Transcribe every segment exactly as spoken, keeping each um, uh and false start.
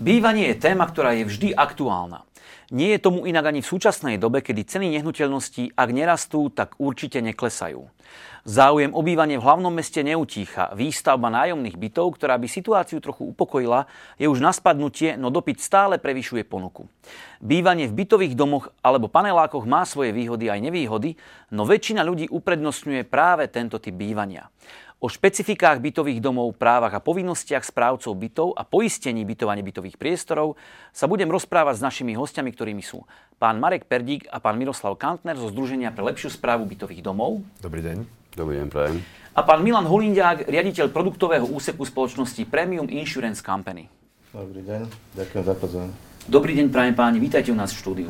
Bývanie je téma, ktorá je vždy aktuálna. Nie je tomu inak ani v súčasnej dobe, kedy ceny nehnuteľností, ak nerastú, tak určite neklesajú. Záujem o bývanie v hlavnom meste neutícha. Výstavba nájomných bytov, ktorá by situáciu trochu upokojila, je už na spadnutie, no dopyt stále prevyšuje ponuku. Bývanie v bytových domoch alebo panelákoch má svoje výhody aj nevýhody, no väčšina ľudí uprednostňuje práve tento typ bývania. O špecifikách bytových domov, právach a povinnostiach správcov bytov a poistení bytov a nebytových priestorov sa budem rozprávať s našimi hostiami, ktorými sú pán Marek Perdík a pán Miroslav Kantner zo Združenia pre lepšiu správu bytových domov. Dobrý deň. Dobrý deň, prajem. A pán Milan Holinďák, riaditeľ produktového úseku spoločnosti Premium Insurance Company. Dobrý deň, ďakujem za pozornosť. Dobrý deň, prajem páni, vítajte u nás v štúdiu.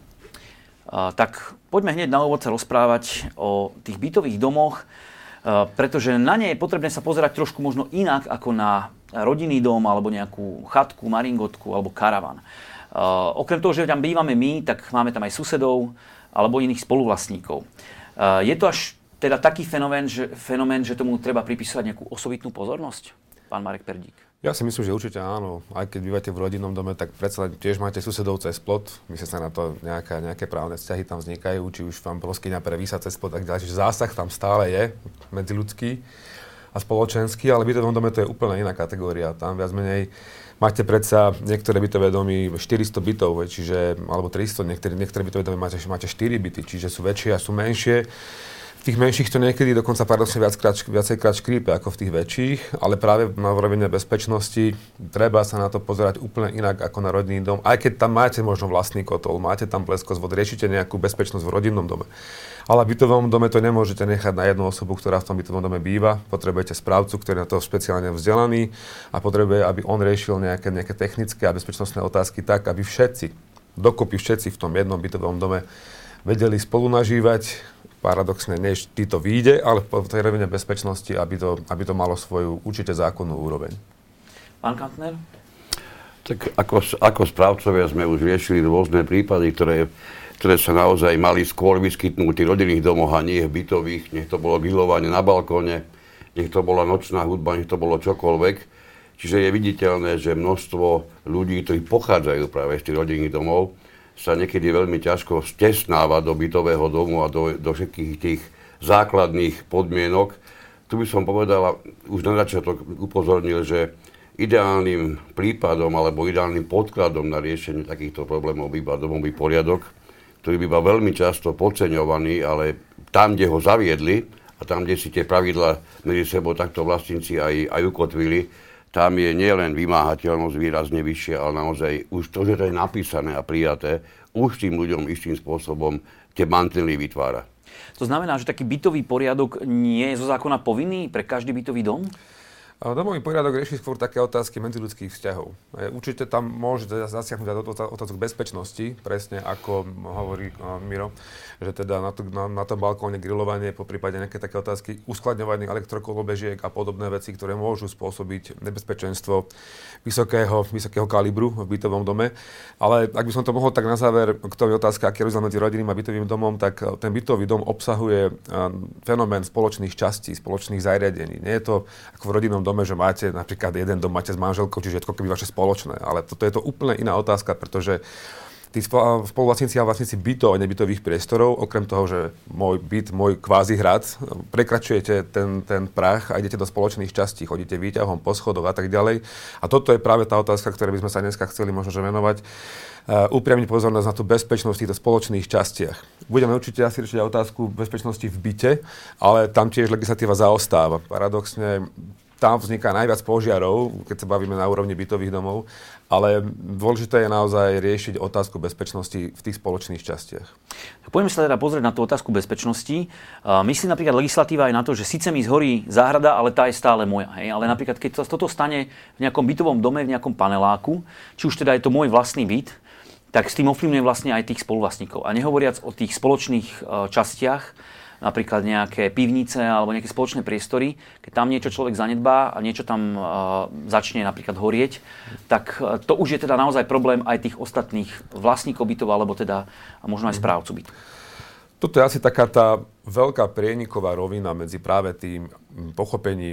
Uh, tak poďme hneď na úvod sa rozprávať o tých bytových domoch, uh, pretože na ne je potrebné sa pozerať trošku možno inak ako na rodinný dom alebo nejakú chatku, maringotku alebo karavan. Uh, okrem toho, že tam bývame my, tak máme tam aj susedov alebo iných spoluvlastníkov. Uh, je to až teda taký fenomén že, fenomén, že tomu treba pripisovať nejakú osobitnú pozornosť? Pán Marek Perdík. Ja si myslím, že určite áno. Aj keď bývate v rodinnom dome, tak predsa tiež máte susedov cez plot. Myslím sa na to, nejaká, nejaké právne vzťahy tam vznikajú, či už vám proskyňa prevísa cez plot, tak ďalej. Čiže zásah tam stále je medziľudský a spoločenský, ale v bytovom dome to je úplne iná kategória. Tam viac menej máte predsa niektoré bytové domy štyristo bytov, čiže, alebo tristo, niektoré, niektoré bytové domy máte, máte štyri byty, čiže sú väčšie a sú menšie. V tých menších to niekedy dokonca paradoxne viackrát, viacejkrát škrípe ako v tých väčších, ale práve na rovine bezpečnosti treba sa na to pozerať úplne inak ako na rodinný dom. Aj keď tam máte možno vlastný kotol, máte tam bleskosť vody, riešite nejakú bezpečnosť v rodinnom dome. Ale v bytovom dome to nemôžete nechať na jednu osobu, ktorá v tom bytovom dome býva. Potrebujete správcu, ktorý je na to špeciálne vzdelaný a potrebuje, aby on riešil nejaké, nejaké technické a bezpečnostné otázky tak, aby všetci, dokopy všetci v tom jednom bytovom dome vedeli spolu nažívať. Paradoxne, než vždy to vyjde, ale v tej rovine bezpečnosti, aby to, aby to malo svoju určite zákonnú úroveň. Pán Kantner? Tak ako, ako správcovia sme už riešili rôzne prípady, ktoré, ktoré sa naozaj mali skôr vyskytnúť v tých rodinných domoch a nie v bytových. Nech to bolo grilovanie na balkóne, nech to bola nočná hudba, nech to bolo čokoľvek. Čiže je viditeľné, že množstvo ľudí, ktorí pochádzajú práve z tých rodinných domov, sa niekedy veľmi ťažko stesnáva do bytového domu a do, do všetkých tých základných podmienok. Tu by som povedal, už na začiatok upozornil, že ideálnym prípadom alebo ideálnym podkladom na riešenie takýchto problémov býva domový poriadok, ktorý býva veľmi často podceňovaný, ale tam, kde ho zaviedli a tam, kde si tie pravidlá medzi sebou takto vlastníci aj, aj ukotvili, tam je nielen vymáhateľnosť výrazne vyššia, ale naozaj už to, že to je napísané a prijaté, už tým ľuďom istým spôsobom tie mantinely vytvára. To znamená, že taký bytový poriadok nie je zo zákona povinný pre každý bytový dom? Domový poriadok rieši skôr také otázky medziľudských vzťahov. Určite tam môžete zasiahnuť aj do otázok bezpečnosti, presne ako hovorí Miro, že teda na, to, na, na tom balkóne grilovanie, po prípade nejaké také otázky uskladňovania elektrokolobežiek a podobné veci, ktoré môžu spôsobiť nebezpečenstvo vysokého, vysokého kalibru v bytovom dome. Ale ak by som to mohol tak na záver, k tomu otázka, aký je rozdiel medzi rodinným a bytovým domom, tak ten bytový dom obsahuje fenomén spoločných častí, spoločných zariadení. Nie je to ako v rodinnom dome, že máte napríklad jeden dom, máte s manželkou, čiže je to keby vaše spoločné. Ale toto je to úplne iná otázka, pretože tí spoluvlastníci a vlastníci bytov a nebytových priestorov, okrem toho, že môj byt, môj kvázi hrad, prekračujete ten, ten prach a idete do spoločných častí, chodíte výťahom po schodoch a tak ďalej. A toto je práve tá otázka, ktorej by sme sa dneska chceli možno že venovať. Uh, upriamiť pozornosť na tú bezpečnosť v týchto spoločných častiach. Budeme určite asi riešiť aj otázku bezpečnosti v byte, ale tam tiež legislatíva zaostáva. Paradoxne tam vzniká najviac požiarov, keď sa bavíme na úrovni bytových domov, ale dôležité je naozaj riešiť otázku bezpečnosti v tých spoločných častiach. Poďme sa teda pozrieť na tú otázku bezpečnosti. Uh, myslí napríklad legislatíva aj na to, že síce mi zhorí záhrada, ale tá je stále moja. Hej? Ale napríklad, keď sa toto stane v nejakom bytovom dome, v nejakom paneláku, či už teda je to môj vlastný byt, tak s tým ovplyvňuje vlastne aj tých spoluvlastníkov. A nehovoriac o tých spoločných uh, častiach, napríklad nejaké pivnice alebo nejaké spoločné priestory, keď tam niečo človek zanedbá a niečo tam uh, začne napríklad horieť, tak uh, to už je teda naozaj problém aj tých ostatných vlastníkov bytov alebo teda možno aj správcu bytu. Toto je asi taká tá veľká prieniková rovina medzi práve tým pochopením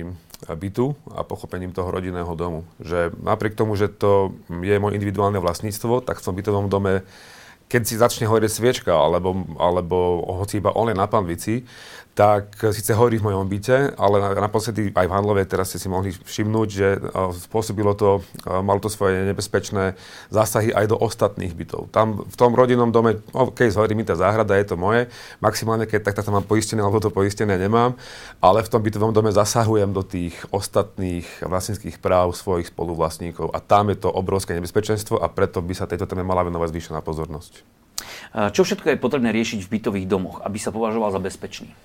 bytu a pochopením toho rodinného domu. Že napriek tomu, že to je moje individuálne vlastníctvo, tak v tom bytovom dome, keď si začne horieť sviečka, alebo, alebo hoci iba olej na panvici, tak síce horí v mojom byte, ale naposledy aj v Handlovej, teraz ste si mohli všimnúť, že spôsobilo to, malo to svoje nebezpečné zásahy aj do ostatných bytov. Tam v tom rodinnom dome, OK, zhorí mi tá záhrada, je to moje, maximálne keď tak, tak to mám poistené, alebo to poistené nemám, ale v tom bytovom dome zasahujem do tých ostatných vlastníckych práv svojich spoluvlastníkov a tam je to obrovské nebezpečenstvo a preto by sa tejto téme mala venovať zvýšená pozornosť. Čo všetko je potrebné riešiť v bytových domoch, aby sa považoval za bezpečný?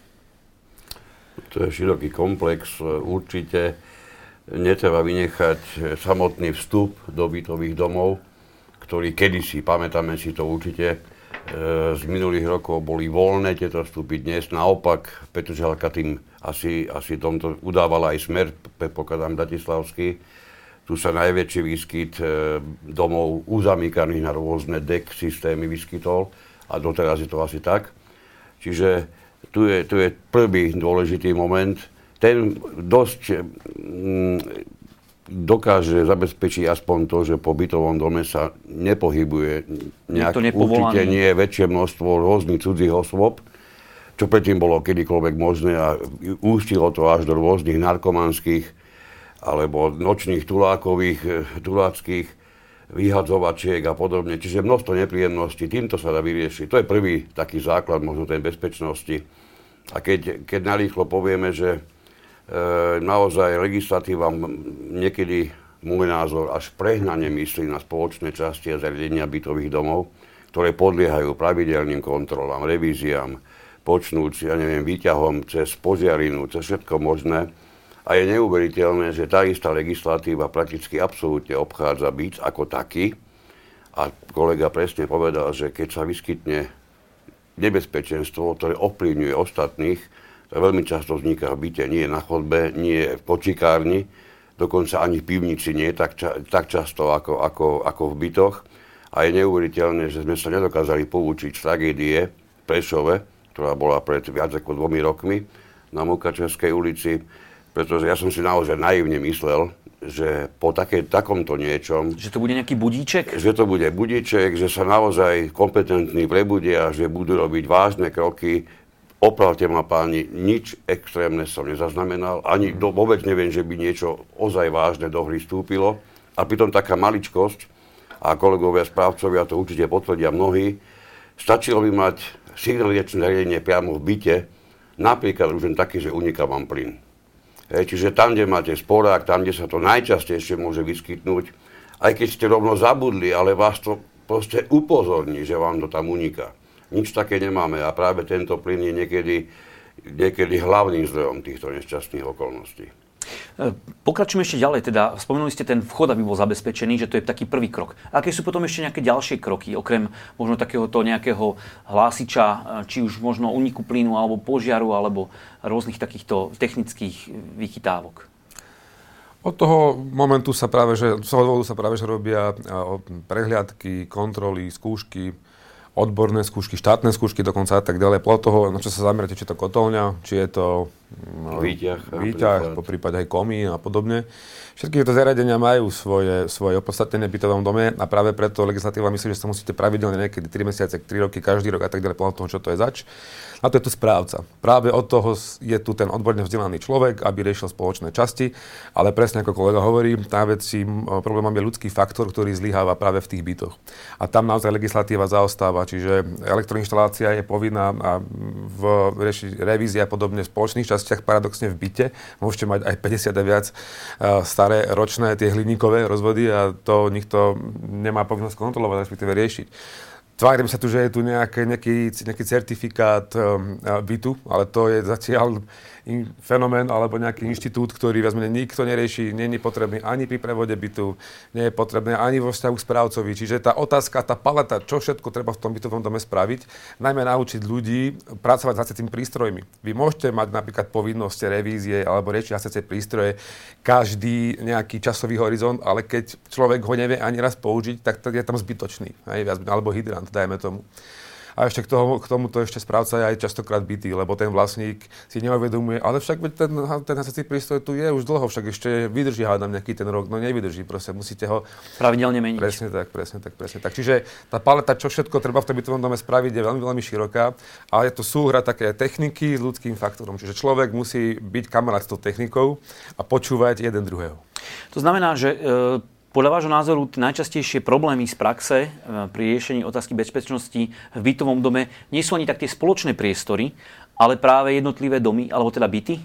To je široký komplex. Určite netreba vynechať samotný vstup do bytových domov, ktorý kedysi, pamätáme si to určite, z minulých rokov boli voľné tieto vstupy. Dnes naopak, Petržalka tým asi, asi tomto udávala aj smer, predpokladám, bratislavský. Tu sa najväčší výskyt domov uzamykaných na rôzne dé é ká systémy vyskytol a doteraz je to asi tak. Čiže Tu je, tu je prvý dôležitý moment. Ten dosť mm, dokáže zabezpečiť aspoň to, že po bytovom dome sa nepohybuje nejak, určite nie je väčšie množstvo rôznych cudzích osôb, čo predtým bolo kedykoľvek možné a ústilo to až do rôznych narkomanských alebo nočných tulákových, tuláckých vyhadzovačiek a podobne. Čiže množstvo nepríjemností, týmto sa dá vyriešiť. To je prvý taký základ možno tej bezpečnosti. A keď, keď narýchlo povieme, že e, naozaj legislatíva niekedy, môj názor, až prehnane myslí na spoločné časti a zariadenia bytových domov, ktoré podliehajú pravidelným kontrolám, revíziám, počnúť, ja neviem, výťahom cez požiarinu, cez všetko možné. A je neuveriteľné, že tá istá legislatíva prakticky absolútne obchádza byt ako taký. A kolega presne povedal, že keď sa vyskytne nebezpečenstvo, ktoré ovplyvňuje ostatných, to veľmi často vzniká v byte, nie na chodbe, nie v počikárni, dokonca ani v pivnici nie tak, ča- tak často ako, ako, ako v bytoch. A je neuveriteľné, že sme sa nedokázali poučiť z tragédie v Prešove, ktorá bola pred viac ako dvomi rokmi na Mukačevskej ulici, pretože ja som si naozaj naivne myslel, že po také, takomto niečom... Že to bude nejaký budíček? Že to bude budíček, že sa naozaj kompetentní prebudia, že budú robiť vážne kroky. Opravte ma páni, nič extrémne som nezaznamenal. Ani do, vôbec neviem, že by niečo ozaj vážne do hry vstúpilo. A pritom taká maličkosť, a kolegovia správcovia to určite potvrdia mnohí, stačilo by mať signalizačné zariadenie priamo v byte, napríklad už len taký, že uniká vám plyn. Hej, čiže tam, kde máte sporák, tam, kde sa to najčastejšie môže vyskytnúť, aj keď ste rovno zabudli, ale vás to proste upozorní, že vám to tam uniká. Nič také nemáme a práve tento plyn je niekedy, niekedy hlavným zdrojom týchto nešťastných okolností. Pokračujeme ešte ďalej, teda spomenuli ste ten vchod, aby bol zabezpečený, že to je taký prvý krok. Aké sú potom ešte nejaké ďalšie kroky, okrem možno takéhoto nejakého hlásiča, či už možno úniku plynu, alebo požiaru, alebo rôznych takýchto technických vychytávok? Od toho momentu sa práve, že, z toho dôvodu sa práve, že robia prehliadky, kontroly, skúšky, odborné skúšky, štátne skúšky dokonca a tak ďalej. Podľa toho, na čo sa zameráte, či je to kotolňa, či je to no, výťah, výťah po prípade aj komín a podobne. Všetky tieto zariadenia majú svoje, svoje opodstatnenie v bytovom dome a práve preto legislatíva myslí, že sa musíte pravidelne niekedy tri mesiace, tri roky, každý rok a tak ďalej podľa toho, čo to je zač. A to je tu správca. Práve od toho je tu ten odborne vzdelaný človek, aby riešil spoločné časti, ale presne ako kolega hovorí, tá vec si problémom je ľudský faktor, ktorý zlyháva práve v tých bytoch. A tam naozaj legislatíva zaostáva, čiže elektroinštalácia je povinná a v rieši revízia podobne v spoločných častiach, paradoxne v byte. Môžete mať aj päťdesiat a viac staré ročné tie hliníkové rozvody a to nikto nemá povinnosť kontrolovať, respektíve riešiť. Tvárime sa tu, že je tu nejaký, nejaký, nejaký certifikát um, bytu, ale to je zatiaľ in, fenomén alebo nejaký inštitút, ktorý viac menej nikto nerieši, nie je potrebný ani pri prevode bytu, nie je potrebné ani vo vzťahu k správcovi. Čiže tá otázka, tá paleta, čo všetko treba v tom bytovom dome spraviť, najmä naučiť ľudí pracovať s hasiacimi prístrojmi. Vy môžete mať napríklad povinnosť revízie alebo riešiť hasiace prístroje každý nejaký časový horizont, ale keď človek ho nevie ani raz použiť, tak je tam zbytočný, hej, alebo hydrant, dajme tomu. A ešte k, tomu, k tomuto ešte správca je aj častokrát bitý, lebo ten vlastník si neuvedomuje, ale však ten, ten hasací prístroj tu je už dlho, však ešte vydrží, hádam, nejaký ten rok, no nevydrží, proste musíte ho pravidelne meniť. Presne tak, presne tak, presne tak. Čiže tá paleta, čo všetko treba v tom bytovom dome spraviť, je veľmi, veľmi široká, ale je to súhra také techniky s ľudským faktorom, čiže človek musí byť kamarát s tou technikou a počúvať jeden druhého. To znamená, že e, podľa vášho názoru najčastejšie problémy z praxe e, pri riešení otázky bezpečnosti v bytovom dome nie sú ani tak tie spoločné priestory, ale práve jednotlivé domy, alebo teda byty?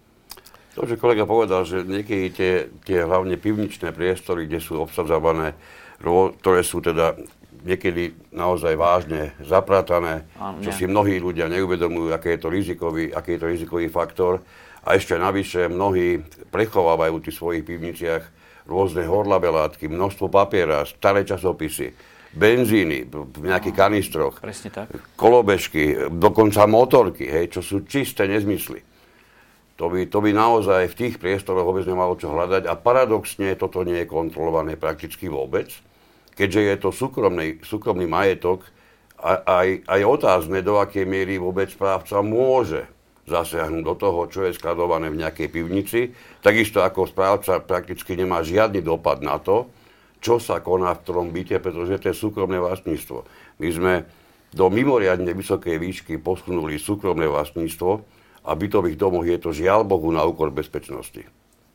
To, že kolega povedal, že niekedy tie, tie hlavne pivničné priestory, kde sú obsadzované, ktoré sú teda niekedy naozaj vážne zapratané, Áno, čo si mnohí ľudia neuvedomujú, aký je to rizikový, aký je to rizikový faktor. A ešte navyše mnohí prechovávajú v tých svojich pivniciach rôzne horlavé látky, množstvo papiera, staré časopisy, benzíny v nejakých no, kanistroch, presne tak. Kolobežky, dokonca motorky, hej, čo sú čisté nezmysly. To by, to by naozaj v tých priestoroch vôbec nemalo čo hľadať a paradoxne toto nie je kontrolované prakticky vôbec, keďže je to súkromný, súkromný majetok a aj, aj otázne, do akej miery vôbec správca môže zasiahnuť do toho, čo je skladované v nejakej pivnici. Takisto ako správca prakticky nemá žiadny dopad na to, čo sa koná v ktorom byte, pretože to je súkromné vlastníctvo. My sme do mimoriadne vysokej výšky posunuli súkromné vlastníctvo a v bytových domoch je to žiaľ Bohu na úkor bezpečnosti.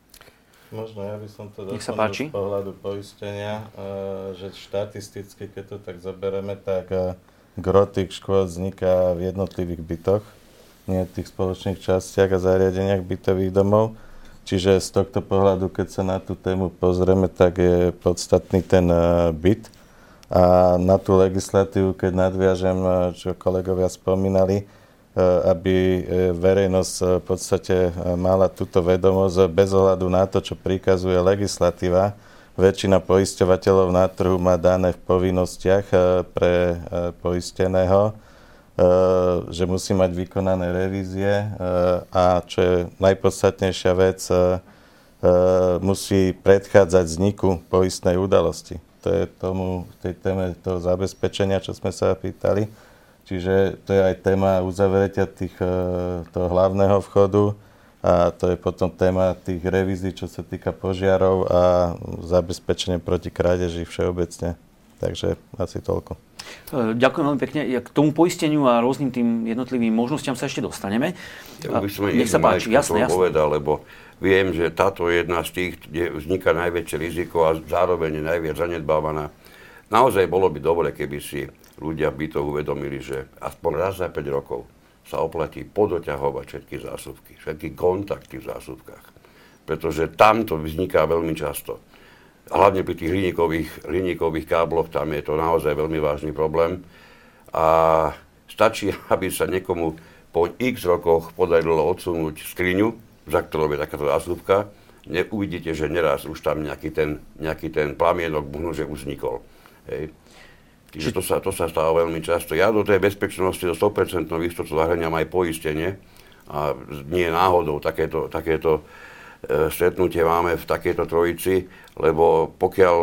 Možno ja by som to dokonal z pohľadu poistenia, že štatisticky, keď to tak zoberieme, tak gro tých škôd vzniká v jednotlivých bytoch, nie v tých spoločných častiach a zariadeniach bytových domov. Čiže z tohto pohľadu, keď sa na tú tému pozrieme, tak je podstatný ten byt. A na tú legislatívu, keď nadviažem, čo kolegovia spomínali, aby verejnosť v podstate mala túto vedomosť bez ohľadu na to, čo prikazuje legislatíva. Väčšina poisťovateľov na trhu má dané v povinnostiach pre poisteného, že musí mať vykonané revízie a čo je najpodstatnejšia vec, musí predchádzať vzniku poistnej udalosti. To je tomu, v tej téme toho zabezpečenia, čo sme sa pýtali. Čiže to je aj téma uzavretia tých, toho hlavného vchodu a to je potom téma tých revízií, čo sa týka požiarov a zabezpečenie proti krádeži všeobecne. Takže asi toľko. Ďakujem veľmi pekne. K tomu poisteniu a rôznym tým jednotlivým možnostiam sa ešte dostaneme. Ja by som Nech sa páči, jasne, jasne. povedal, lebo viem, že táto je jedna z tých, kde vzniká najväčšie riziko a zároveň je najviac zanedbávaná. Naozaj bolo by dobre, keby si ľudia v bytoch uvedomili, že aspoň raz za päť rokov sa oplatí podoťahovať všetky zásuvky, všetky kontakty v zásuvkách. Pretože tam to vzniká veľmi často. Hlavne pri tých hliníkových, hliníkových kábloch, tam je to naozaj veľmi vážny problém. A stačí, aby sa niekomu po x rokoch podarilo odsunúť skriňu, za ktorou je takáto zásuvka. Uvidíte, že neraz už tam nejaký ten, nejaký ten plamienok možno, že už vznikol. Hej. Čiže to sa, to sa stáva veľmi často. Ja do tej bezpečnosti do sto percent istotu zahraniam aj poistenie. A nie náhodou takéto, takéto stretnutie máme v takejto trojici, lebo pokiaľ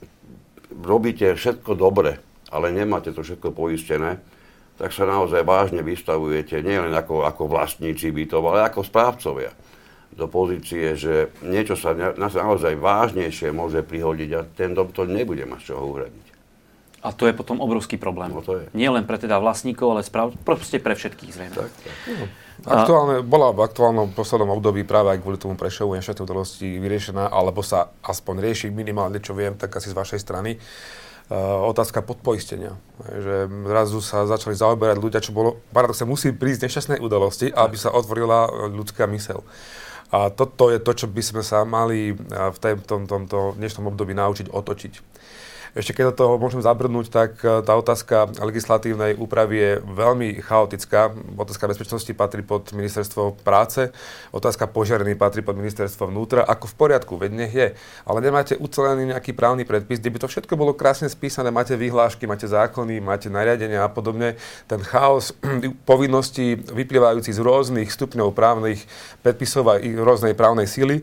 robíte všetko dobre, ale nemáte to všetko poistené, tak sa naozaj vážne vystavujete nielen ako, ako vlastníci bytov, ale ako správcovia do pozície, že niečo sa naozaj vážnejšie môže prihodiť a ten dom to nebude mať z čoho uhradiť. A to je potom obrovský problém. No to je. Nie len pre teda vlastníkov, ale správ, proste pre všetkých zrejme. Tak, tak. No. Aktuálne, bola v aktuálnom poslednom období práve aj kvôli tomu Prešovu nešťastnej udalosti vyriešená, alebo sa aspoň rieši minimálne, čo viem, tak asi z vašej strany, uh, otázka podpoistenia. Že zrazu sa začali zaoberať ľudia, čo bolo, paradoxne musí prísť nešťastnej udalosti, aby sa otvorila ľudská myseľ. A toto je to, čo by sme sa mali v tom, tomto dnešnom období naučiť otočiť. Ešte keď do toho môžem zabrnúť, tak tá otázka legislatívnej úpravy je veľmi chaotická. Otázka bezpečnosti patrí pod ministerstvo práce, otázka požiarní patrí pod ministerstvo vnútra. Ako v poriadku, veď nech je. Ale nemáte ucelený nejaký právny predpis, kde by to všetko bolo krásne spísané. Máte vyhlášky, máte zákony, máte nariadenia a podobne. Ten chaos povinností vyplývajúci z rôznych stupňov právnych predpisov a rôznej právnej sily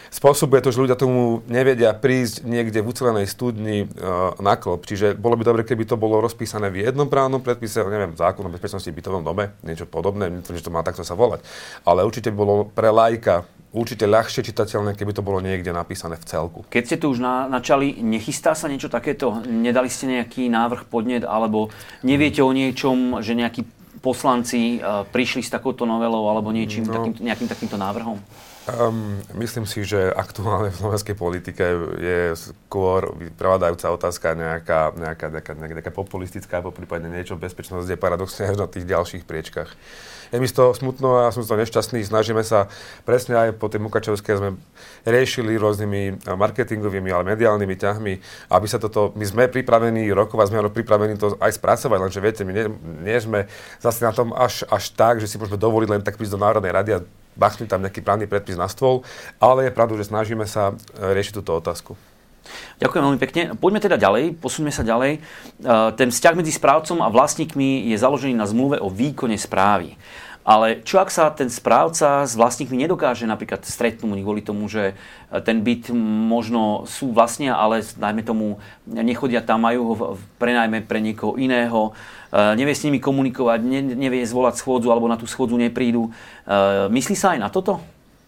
spôsobuje to, že ľudia tomu nevedia prísť niekde v ucelenej studni e, na klop. Čiže bolo by dobre, keby to bolo rozpísané v jednom právnom predpise, neviem, zákon o bezpečnosti v bytovom dome, niečo podobné, že to má takto sa volať. Ale určite by bolo pre laika určite ľahšie čitateľné, keby to bolo niekde napísané v celku. Keď ste tu už na, načali, nechystá sa niečo takéto? Nedali ste nejaký návrh, podnet, alebo neviete o niečom, že nejakí poslanci uh, prišli s takouto novelou alebo niečím, no. takým, nejakým takýmto návrhom? Um, myslím si, že aktuálne v slovenskej politike je skôr prevládajúca otázka nejaká, nejaká, nejaká, nejaká populistická, poprípadne niečo bezpečnosť je paradoxne až na tých ďalších priečkach. Je mi z toho smutno a som z toho nešťastný. Snažíme sa presne aj po tej Mukačevskej sme riešili rôznymi marketingovými, ale mediálnymi ťahmi, aby sa toto, my sme pripravení rokovať, sme pripravení to aj spracovať, lenže viete, my nie, nie sme zase na tom až, až tak, že si môžeme dovoliť len tak prísť do Národnej rady a bachnúť tam nejaký právny predpis na stôl, ale je pravda, že snažíme sa riešiť túto otázku. Ďakujem veľmi pekne. Poďme teda ďalej, posuňme sa ďalej. Ten vzťah medzi správcom a vlastníkmi je založený na zmluve o výkone správy. Ale čo ak sa ten správca s vlastníkmi nedokáže napríklad stretnúť kvôli tomu, že ten byt možno sú vlastnia, ale najmä tomu nechodia tam, majú ho prenajme pre niekoho iného, nevie s nimi komunikovať, nevie zvolať schôdzu alebo na tú schôdzu neprídu. Myslí sa aj na toto?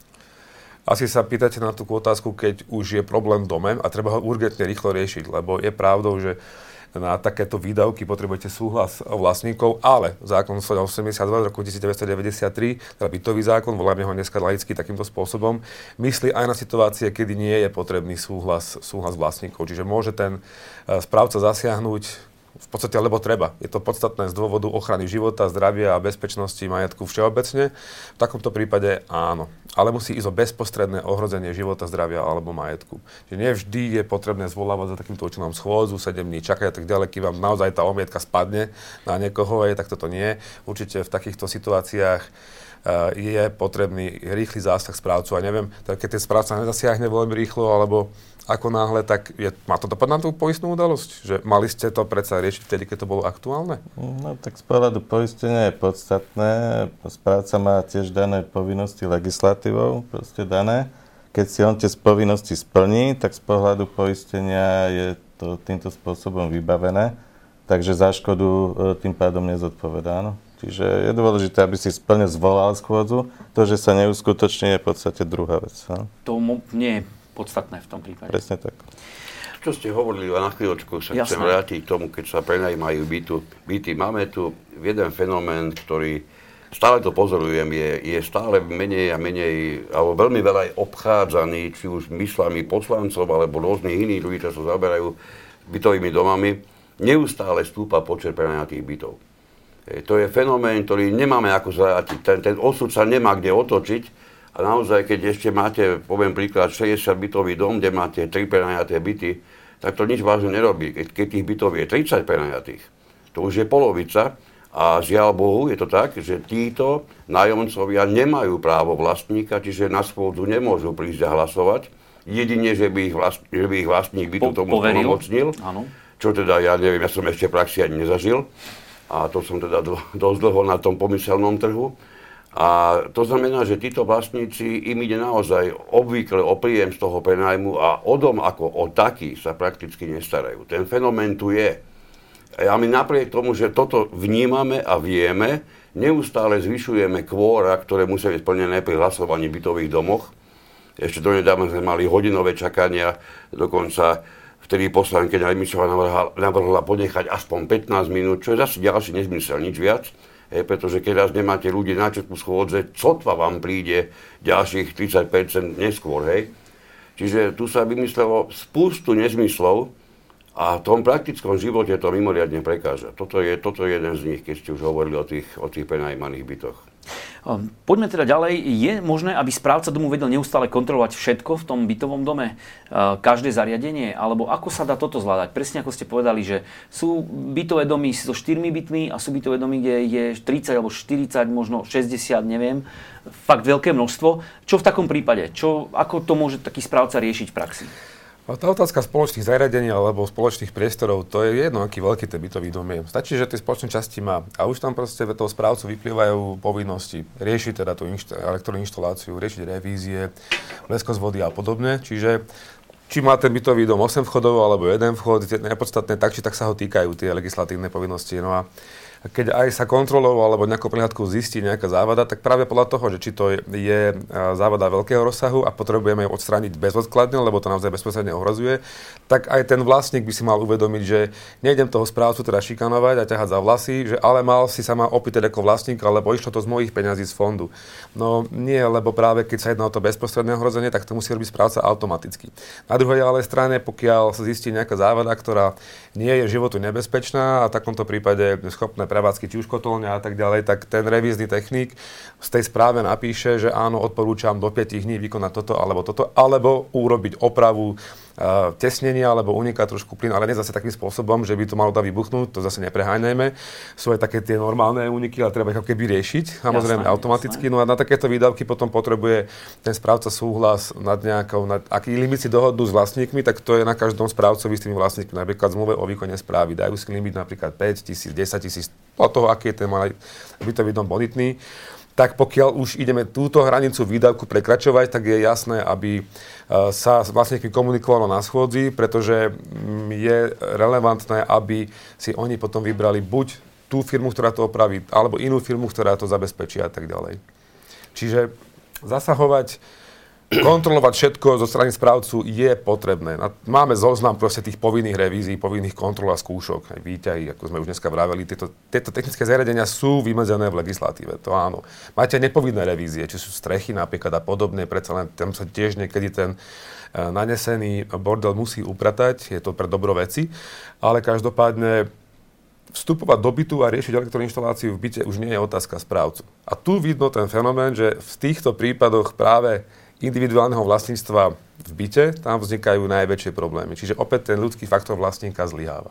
Asi sa pýtate na tú otázku, keď už je problém v dome a treba ho urgentne rýchlo riešiť, lebo je pravdou, že na takéto výdavky potrebujete súhlas vlastníkov, ale zákon sto osemdesiatdva z roku devätnásťstodeväťdesiattri, teda bytový zákon, voláme ho dneska laicky takýmto spôsobom, myslí aj na situácie, kedy nie je potrebný súhlas, súhlas vlastníkov. Čiže môže ten správca zasiahnuť v podstate, lebo treba. Je to podstatné z dôvodu ochrany života, zdravia a bezpečnosti majetku všeobecne. V takomto prípade áno. Ale musí ísť o bezprostredné ohrozenie života, zdravia alebo majetku. Čiže nie vždy je potrebné zvolávať za takýmto účelom schôdzu, sedem dní čakať a tak ďalej, keď vám naozaj tá omietka spadne na niekoho, je, tak toto nie. Určite v takýchto situáciách uh, je potrebný rýchly zásah správcu. A neviem, keď ten správca nezasiahne veľmi rýchlo, alebo ako náhle, tak je, má to dopad na tú poistnú udalosť? Že mali ste to predsa riešiť vtedy, keď to bolo aktuálne? No tak z pohľadu poistenia je podstatné. Správca má tiež dané povinnosti legislatívou, proste dané. Keď si on tie povinnosti splní, tak z pohľadu poistenia je to týmto spôsobom vybavené. Takže za škodu tým pádom nezodpovedá. No. Čiže je dôležité, aby si splne zvolal schôdzu. To, že sa neuskutoční, je v podstate druhá vec. No. To mo- nie je podstatné v tom prípade. Presne tak. Čo ste hovorili, na chvíľočku sa Jasné. chcem vrátiť k tomu, keď sa prenajímajú bytu, byty. Máme tu jeden fenomén, ktorý stále to pozorujem, je, je stále menej a menej, alebo veľmi veľa je obchádzaný, či už myslami poslancov, alebo rôznych iných ľudí, čo sa zaberajú bytovými domami. Neustále stúpa počet prenajatých bytov. E, to je fenomén, ktorý nemáme ako zvrátiť. Ten, ten osud sa nemá kde otočiť. A naozaj, keď ešte máte, poviem príklad, šesťdesiat bytový dom, kde máte tri prenajaté byty, tak to nič vážne nerobí. Keď, keď tých bytov je tridsať prenajatých, to už je polovica. A žiaľ Bohu, je to tak, že títo nájomcovia nemajú právo vlastníka, čiže na schôdzu nemôžu prísť a hlasovať. Jedine, že by ich, vlast, že by ich vlastník bytu tomu pomocnil. Čo teda, ja neviem, ja som ešte v praxi ani nezažil. A to som teda dl- dosť dlho na tom pomyselnom trhu. A to znamená, že títo vlastníci, im ide naozaj obvykle o príjem z toho prenajmu a o dom ako o taký sa prakticky nestarajú. Ten fenomén tu je. A my napriek tomu, že toto vnímame a vieme, neustále zvyšujeme kvóra, ktoré musia byť splnené pri hlasovaní v bytových domoch. Ešte donedávna sme mali hodinové čakania, dokonca vtedy poslankyňa Lemičová navrhla, navrhla ponechať aspoň pätnásť minút, čo je zase ďalší nezmysel, nič viac. Je, pretože keď raz nemáte ľudí na četku schôdze, sotva vám príde ďalších tridsať percent neskôr, hej. Čiže tu sa vymyslelo spústu nezmyslov a v tom praktickom živote to mimoriadne prekáža. Toto je, toto je jeden z nich, keď ste už hovorili o tých, o tých prenajímaných bytoch. Poďme teda ďalej. Je možné, aby správca domu vedel neustále kontrolovať všetko v tom bytovom dome? Každé zariadenie? Alebo ako sa dá toto zvládať? Presne ako ste povedali, že sú bytové domy so štyrmi bytmi a sú bytové domy, kde je tridsať alebo štyridsať, možno šesťdesiat, neviem. Fakt veľké množstvo. Čo v takom prípade? Čo, ako to môže taký správca riešiť v praxi? A tá otázka spoločných zariadení alebo spoločných priestorov, to je jedno, aký veľký ten bytový dom je. Stačí, že tie spoločné časti má. A už tam proste toho správcu vyplývajú povinnosti. Riešiť teda tú inšt- elektroinštaláciu, riešiť revízie, leskosť vody a podobne. Čiže či má ten bytový dom osem vchodov alebo jeden vchod, je nepodstatné, tak či tak sa ho týkajú tie legislatívne povinnosti. No a keď aj sa kontrolou alebo nejakou prehľadkou zistí nejaká závada, tak práve podľa toho, že či to je závada veľkého rozsahu a potrebujeme ju odstrániť bezodkladne, lebo to naozaj bezprostredne ohrozuje, tak aj ten vlastník by si mal uvedomiť, že nejdem toho správcu teda šikanovať a ťahať za vlasy, že ale mal si sa ma opýtať ako vlastníka, lebo išlo to z mojich peňazí z fondu. No nie, lebo práve keď sa jedná o to bezprostredné ohrozenie, tak to musí robiť správca automaticky. Na druhej ale strane, pokiaľ sa zistí nejaká závada, ktorá nie je životu nebezpečná a v takomto prípade je schopné prevádzky, či už kotolňa a tak ďalej, tak ten revízny technik z tej správe napíše, že áno, odporúčam do päť dní vykonať toto alebo toto, alebo urobiť opravu uh, tesnenia, alebo uniká trošku plyn, ale nie zase takým spôsobom, že by to malo tam vybuchnúť, to zase nepreháňajme. Sú aj také tie normálne uniky, ale treba ich ako keby riešiť, samozrejme jasné, automaticky. Jasné. No a na takéto výdavky potom potrebuje ten správca súhlas nad nejakou, nad, aký limit si dohodnú s vlastníkmi, tak to je na každom správcovi s tými vlastníkmi. Napríklad zmluve o výkone správy dajú si limit napríklad päť tisíc, desať tisíc, od toho, aký je ten malý bytový dom bonitný. Tak pokiaľ už ideme túto hranicu výdavku prekračovať, tak je jasné, aby sa s vlastníkmi komunikovalo na schôdzi, pretože je relevantné, aby si oni potom vybrali buď tú firmu, ktorá to opraví, alebo inú firmu, ktorá to zabezpečí a tak ďalej. Čiže zasahovať, kontrolovať všetko zo strany správcu je potrebné. Máme zoznam proste tých povinných revízií, povinných kontrol a skúšok, aj výťahy, ako sme už dneska vraveli. Tieto, tieto technické zariadenia sú vymedzené v legislatíve, to áno. Máte nepovinné revízie, či sú strechy napríklad a podobne, predsa len tam sa tiež niekedy ten uh, nanesený bordel musí upratať, je to pre dobro veci, ale každopádne vstupovať do bytu a riešiť elektroinštaláciu v byte už nie je otázka správcu. A tu vidno ten fenomén, že v týchto prípadoch práve individuálneho vlastníctva v byte, tam vznikajú najväčšie problémy. Čiže opäť ten ľudský faktor vlastníka zlyháva.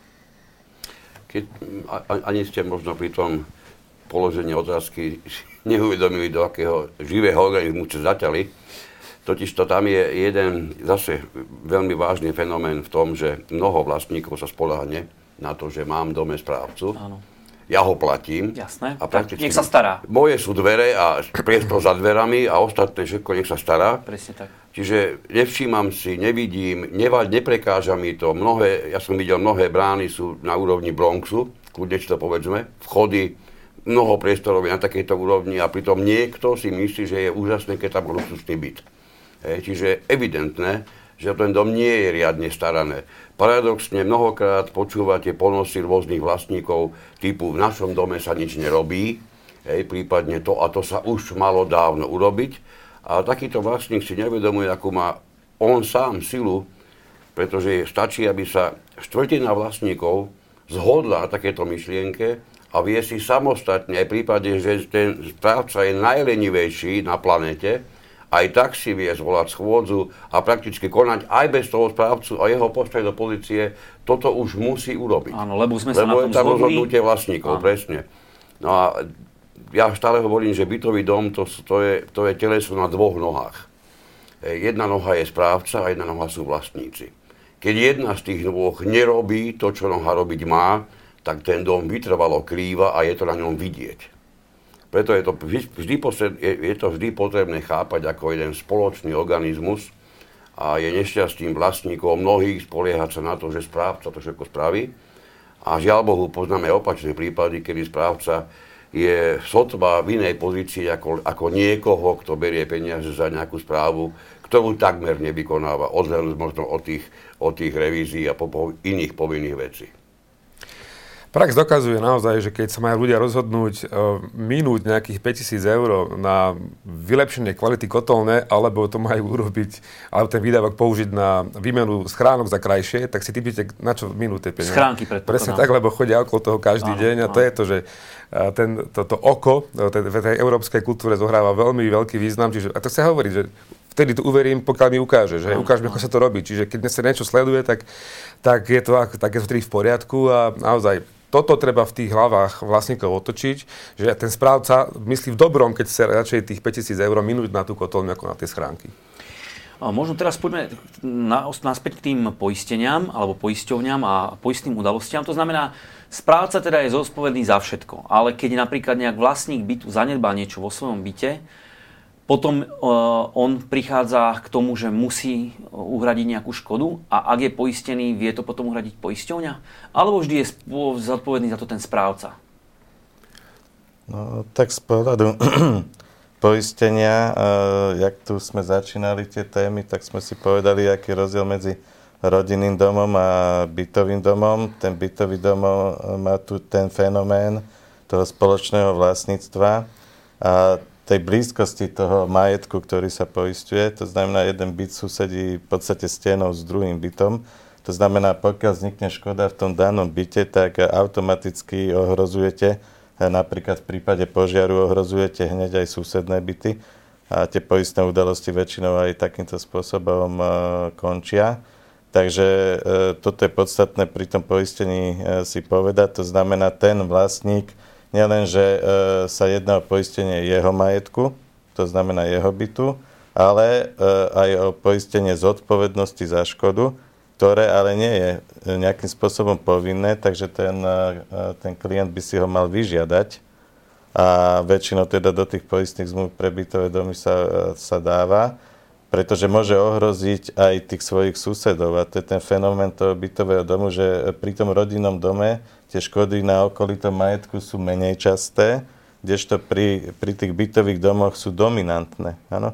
Keď ani ste možno pri tom položení otázky neuvedomili, do akého živého organizmu ste zaťali, totižto tam je jeden zase veľmi vážny fenomén v tom, že mnoho vlastníkov sa spoľahne na to, že mám v dome správcu. Áno. Ja ho platím. Jasné. A prakticky nech sa stará. Moje sú dvere a priestor za dverami a ostatné všetko nech sa stará. Presne tak. Čiže nevšímam si, nevidím, nevaď, neprekáža mi to. Mnohé, ja som videl, mnohé brány sú na úrovni Bronxu, kľudne si to povedzme, vchody, mnoho priestorov je na takejto úrovni a pritom niekto si myslí, že je úžasné, keď tam luxusný byt. E, čiže evidentné, že ten dom nie je riadne starané. Paradoxne mnohokrát počúvate ponosy rôznych vlastníkov typu v našom dome sa nič nerobí, hej, prípadne to a to sa už malo dávno urobiť. A takýto vlastník si nevedomuje, akú má on sám silu, pretože stačí, aby sa štvrtina vlastníkov zhodla na takéto myšlienke a vie si samostatne, aj v prípade, že ten správca je najlenivejší na planete, aj tak si vie zvolať schôdzu a prakticky konať aj bez toho správcu a jeho postoj do polície, toto už musí urobiť. Áno, lebo sme sa lebo na tom je tam zhodli. rozhodnutie vlastníkov, áno. Presne. No a ja stále hovorím, že bytový dom, to, to, je, to je teleso na dvoch nohách. Jedna noha je správca a jedna noha sú vlastníci. Keď jedna z tých dvoch nerobí to, čo noha robiť má, tak ten dom vytrvalo krýva a je to na ňom vidieť. Preto je to vždy, je to vždy potrebné chápať ako jeden spoločný organizmus a je nešťastím vlastníkov mnohých spoliehať sa na to, že správca to všetko spraví. A žiaľ Bohu, poznáme opačné prípady, kedy správca je sotva v inej pozícii ako, ako niekoho, kto berie peniaze za nejakú správu, ktorú takmer nevykonáva, odhľadnúť možno od tých, od tých revízií a po, po iných povinných vecí. Prax dokazuje naozaj, že keď sa majú ľudia rozhodnúť uh, minúť nejakých päťtisíc eur na vylepšenie kvality kotolne, alebo to majú urobiť, alebo ten výdavok použiť na výmenu schránok za krajšie, tak si typíte, na čo minúť tie peniaze. Schránky predpokladám. Presne tak, lebo chodia okolo toho každý áno, deň a áno. to je to, že uh, ten, to, to oko v tej európskej kultúre zohráva veľmi veľký význam. Čiže, a to sa hovorí, že vtedy tu uverím, pokiaľ mi ukáže, že ukáž mi, ako sa to robí. Čiže keď sa niečo sleduje, tak, tak je to, tak je to v poriadku a naozaj toto treba v tých hlavách vlastníkov otočiť, že ten správca myslí v dobrom, keď sa radšej tých päťtisíc eur minúť na tú kotolňu ako na tie schránky. Možno teraz poďme na, naspäť k tým poisteniam alebo poisťovňam a poistným udalostiam. To znamená, správca teda je zodpovedný za všetko, ale keď napríklad nejak vlastník bytu zanedbá niečo vo svojom byte, potom uh, on prichádza k tomu, že musí uhradiť nejakú škodu a ak je poistený, vie to potom uhradiť poisťovňa? Alebo vždy je zodpovedný za to ten správca? No, tak z pohľadu poistenia, jak tu sme začínali tie témy, tak sme si povedali, aký je rozdiel medzi rodinným domom a bytovým domom. Ten bytový domov má tu ten fenomén toho spoločného vlastníctva a tej blízkosti toho majetku, ktorý sa poisťuje. To znamená, jeden byt susedí v podstate stenou s druhým bytom. To znamená, pokiaľ vznikne škoda v tom danom byte, tak automaticky ohrozujete, napríklad v prípade požiaru ohrozujete hneď aj susedné byty a tie poistné udalosti väčšinou aj takýmto spôsobom e, končia. Takže e, toto je podstatné pri tom poistení e, si povedať. To znamená, ten vlastník nielen, že e, sa jedná o poistenie jeho majetku, to znamená jeho bytu, ale e, aj o poistenie zodpovednosti za škodu, ktoré ale nie je nejakým spôsobom povinné, takže ten, ten klient by si ho mal vyžiadať a väčšinou teda do tých poistných zmluv pre bytové domy sa, sa dáva, pretože môže ohroziť aj tých svojich susedov a to je ten fenomén toho bytového domu, že pri tom rodinnom dome tie škody na okolitom majetku sú menej časté, kdežto pri, pri tých bytových domoch sú dominantné, áno.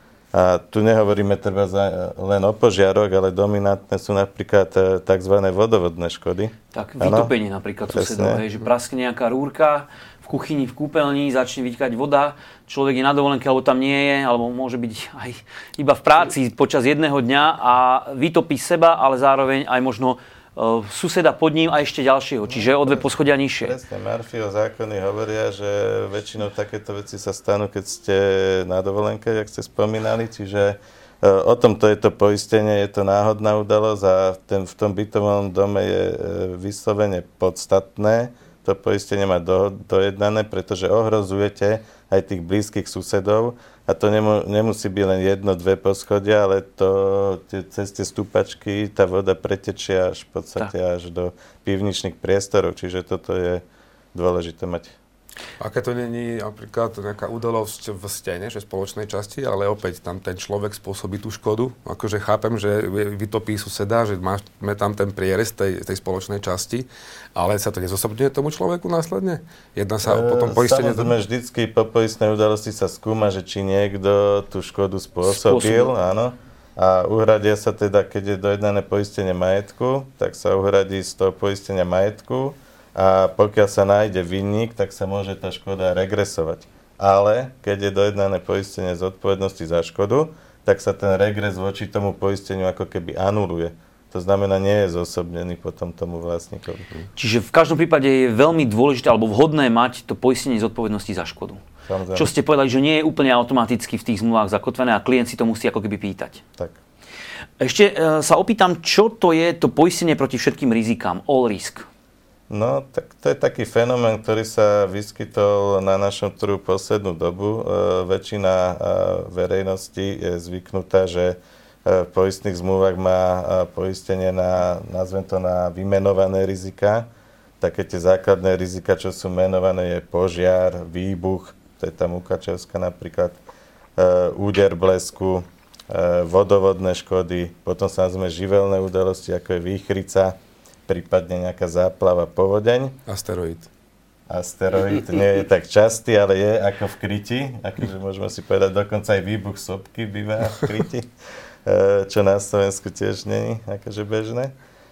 A tu nehovoríme treba za, len o požiaroch, ale dominantné sú napríklad tzv. Vodovodné škody. Tak, vytopenie napríklad susedov, hej, že praskne nejaká rúrka v kuchyni, v kúpeľni, začne vytekať voda, človek je na dovolenke, alebo tam nie je, alebo môže byť aj iba v práci počas jedného dňa a vytopí seba, ale zároveň aj možno uh, suseda pod ním a ešte ďalšieho, čiže o dve poschodia nižšie. Presne, Murphyho zákony hovoria, že väčšinou takéto veci sa stanú, keď ste na dovolenke, jak ste spomínali, čiže uh, o tomto je to poistenie, je to náhodná udalosť a ten, v tom bytovom dome je uh, vyslovene podstatné to poistenie má do, dojednané, pretože ohrozujete aj tých blízkych susedov a to nemu, nemusí byť len jedno, dve poschodia, ale to tie, cez tie stúpačky tá voda pretečia až v podstate tak. až do pivničných priestorov, čiže toto je dôležité mať. Aké to není napríklad nejaká udalosť v stene, že spoločnej časti, ale opäť tam ten človek spôsobí tú škodu. Akože chápem, že vytopí suseda, že máme tam ten prierez tej, tej spoločnej časti, ale sa to nezosobňuje tomu človeku následne? Jedná sa o potom poistenie... Samozrejme, vždycky po poistnej udalosti sa skúma, že či niekto tú škodu spôsobil, spôsobil. Áno. A uhradia sa teda, keď je dojednané poistenie majetku, tak sa uhradí z toho poistenia majetku. A pokiaľ sa nájde vinník, tak sa môže tá škoda regresovať. Ale keď je dojednané poistenie zodpovednosti za škodu, tak sa ten regres voči tomu poisteniu ako keby anuluje. To znamená, nie je zosobnený potom tomu vlastníkovi. Čiže v každom prípade je veľmi dôležité alebo vhodné mať to poistenie zodpovednosti za škodu. Samozrejme. Čo ste povedali, že nie je úplne automaticky v tých zmluvách zakotvené a klient si to musí ako keby pýtať. Tak. Ešte e, sa opýtam, čo to je to poistenie proti všetkým rizikám, all risk? No, tak to je taký fenomén, ktorý sa vyskytol na našom trhu poslednú dobu. E, väčšina e, verejnosti je zvyknutá, že e, v poistných zmluvách má e, poistenie na, nazvem to, na vymenované rizika. Také tie základné rizika, čo sú menované, je požiar, výbuch, to je tá Mukačevská napríklad, e, úder blesku, e, vodovodné škody, potom samozrejme živelné udalosti, ako je výchrica, prípadne nejaká záplava, povodeň. Asteroid. Asteroid nie je tak častý, ale je ako v kryti. Akože môžeme si povedať, dokonca aj výbuch sopky býva v kryti, čo na Slovensku tiež nie je akože bežné.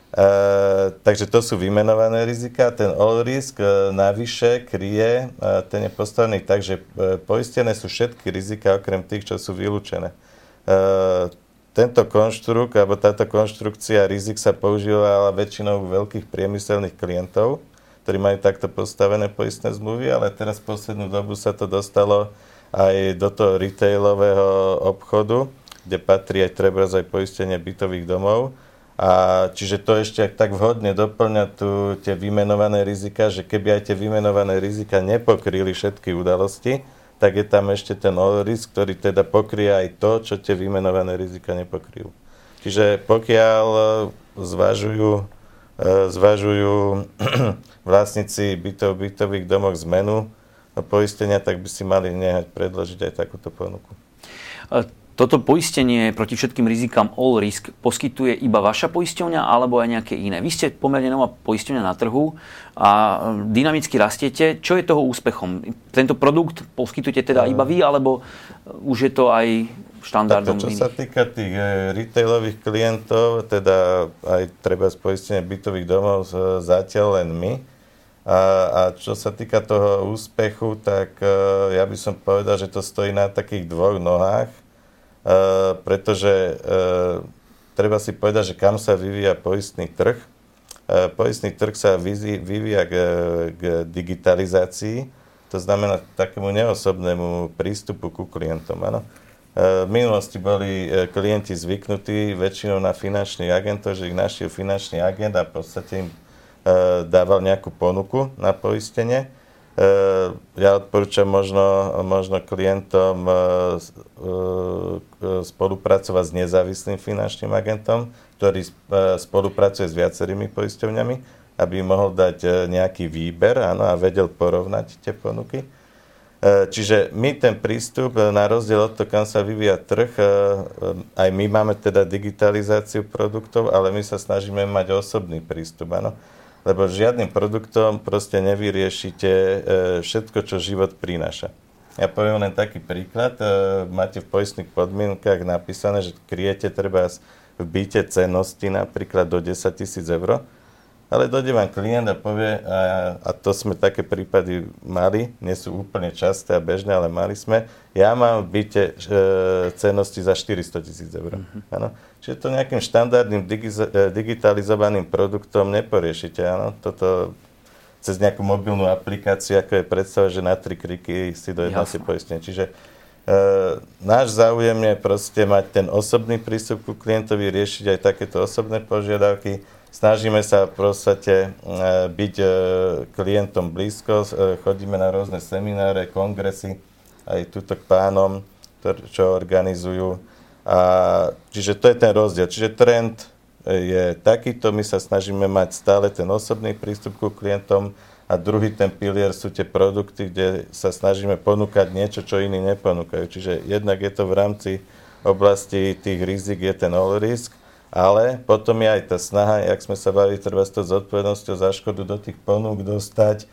Uh, takže to sú vymenované rizika. Ten all risk uh, navyše kryje, uh, ten je postavený tak, že uh, poistené sú všetky rizika, okrem tých, čo sú vylúčené. Uh, Tento konštrukt, alebo táto konštrukcia rizik sa používala väčšinou u veľkých priemyselných klientov, ktorí majú takto postavené poistné zmluvy, ale teraz v poslednú dobu sa to dostalo aj do toho retailového obchodu, kde patrí aj trebárs aj poistenie bytových domov. A čiže to ešte tak vhodne doplňa tu tie vymenované rizika, že keby aj tie vymenované rizika nepokryli všetky udalosti, tak je tam ešte ten all risk, ktorý teda pokrie aj to, čo tie vymenované rizika nepokryjú. Čiže pokiaľ zvažujú, zvažujú vlastníci bytov, bytových domov zmenu poistenia, tak by si mali nehať predložiť aj takúto ponuku. Toto poistenie proti všetkým rizikám all risk poskytuje iba vaša poisťovňa alebo aj nejaké iné? Vy ste pomerne nová poisťovňa na trhu a dynamicky rastiete. Čo je toho úspechom? Tento produkt poskytujete teda iba vy, alebo už je to aj štandardom iných? Čo iných? sa týka tých retailových klientov, teda aj treba z poistenia bytových domov zatiaľ len my. A, a čo sa týka toho úspechu, tak uh, ja by som povedal, že to stojí na takých dvoch nohách, uh, pretože uh, treba si povedať, že kam sa vyvíja poistný trh. Uh, poistný trh sa vyzí, vyvíja k, k digitalizácii, to znamená k takému neosobnému prístupu ku klientom. Áno. Uh, v minulosti boli uh, klienti zvyknutí väčšinou na finančných agentov, že ich našiel finančný agent a v podstate im dával nejakú ponuku na poistenie. Ja odporúčam možno, možno klientom spolupracovať s nezávislým finančným agentom, ktorý spolupracuje s viacerými poisťovňami, aby mohol dať nejaký výber, áno, a vedel porovnať tie ponuky. Čiže my ten prístup, na rozdiel od toho, kam sa vyvíja trh, aj my máme teda digitalizáciu produktov, ale my sa snažíme mať osobný prístup, áno. Lebo žiadnym produktom proste nevyriešite všetko, čo život prináša. Ja poviem len taký príklad. Máte v poistných podmienkach napísané, že kryjete treba v byte cennosti napríklad do desať tisíc eur, ale dojde vám klient a povie, a, a to sme také prípady mali, nie sú úplne časté a bežné, ale mali sme, ja mám v byte e, cennosti za štyristo tisíc eur. Mm-hmm. Čiže to nejakým štandardným digi- digitalizovaným produktom neporiešite. Áno? Toto cez nejakú mobilnú aplikáciu, ako je predstava, že na tri kriky si dojedná si poistenie. Čiže e, náš záujem je proste mať ten osobný prístup ku klientovi, riešiť aj takéto osobné požiadavky. Snažíme sa v podstate byť klientom blízko, chodíme na rôzne semináre, kongresy, aj tuto k pánom, čo organizujú. A, čiže to je ten rozdiel. Čiže trend je takýto, my sa snažíme mať stále ten osobný prístup ku klientom a druhý ten pilier sú tie produkty, kde sa snažíme ponúkať niečo, čo iní neponúkajú. Čiže jednak je to v rámci oblasti tých rizik, je ten all risk, ale potom je aj tá snaha, jak sme sa bavili, treba s tou zodpovednosťou za škodu do tých ponúk dostať,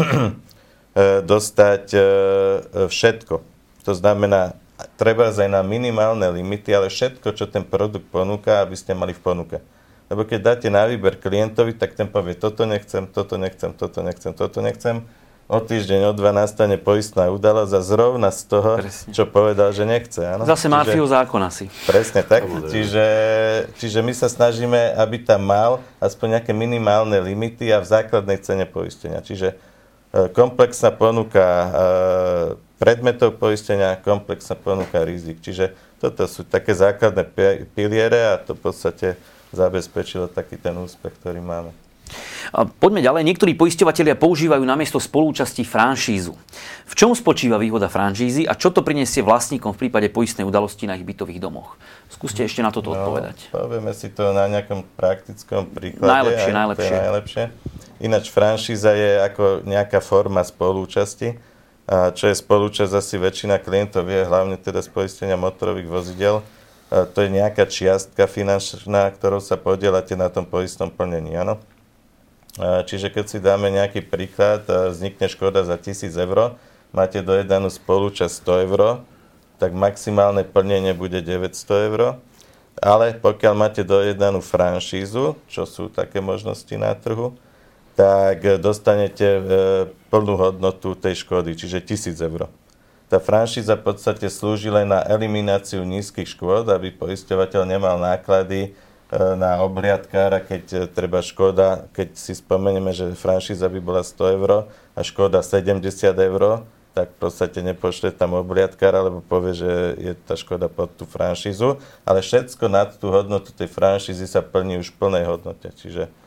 dostať všetko. To znamená, treba aj na minimálne limity, ale všetko, čo ten produkt ponúka, aby ste mali v ponuke. Lebo keď dáte na výber klientovi, tak ten povie, toto nechcem, toto nechcem, toto nechcem, toto nechcem. O týždeň, o dva nastane poistná udalosť a zrovna z toho, presne, čo povedal, že nechce. Áno? Zase Murphyho zákon asi. Presne tak. Čiže, čiže my sa snažíme, aby tam mal aspoň nejaké minimálne limity a v základnej cene poistenia. Čiže komplexná ponuka predmetov poistenia, komplexná ponuka rizik. Čiže toto sú také základné piliere a to v podstate zabezpečilo taký ten úspech, ktorý máme. Poďme ďalej. Niektorí poisťovatelia používajú namiesto spolúčasti franšízu. V čom spočíva výhoda franšízy a čo to prinesie vlastníkom v prípade poistnej udalosti na ich bytových domoch? Skúste ešte na toto no, odpovedať. Povieme si to na nejakom praktickom príklade. Najlepšie, najlepšie. To je najlepšie. Ináč franšíza je ako nejaká forma spolúčasti. A čo je spolúčasť, asi väčšina klientov vie, hlavne teda z poistenia motorových vozidel. A to je nejaká čiastka finančná, ktorou sa podielate na tom poistnom plnení, áno? Čiže keď si dáme nejaký príklad, vznikne škoda za tisíc eur, máte dojedanú spolúčasť sto eur, tak maximálne plnenie bude deväťsto eur. Ale pokiaľ máte dojedanú franšízu, čo sú také možnosti na trhu, tak dostanete plnú hodnotu tej škody, čiže tisíc eur. Tá franšíza v podstate slúži len na elimináciu nízkych škôd, aby poisťovateľ nemal náklady na obhliadkára, keď treba škoda, keď si spomenieme, že franšíza by bola sto eur a škoda sedemdesiat eur, tak v podstate nepošle tam obhliadkára, lebo povie, že je tá škoda pod tú franšízu, ale všetko nad tú hodnotu tej franšízy sa plní už v plnej hodnote. Čiže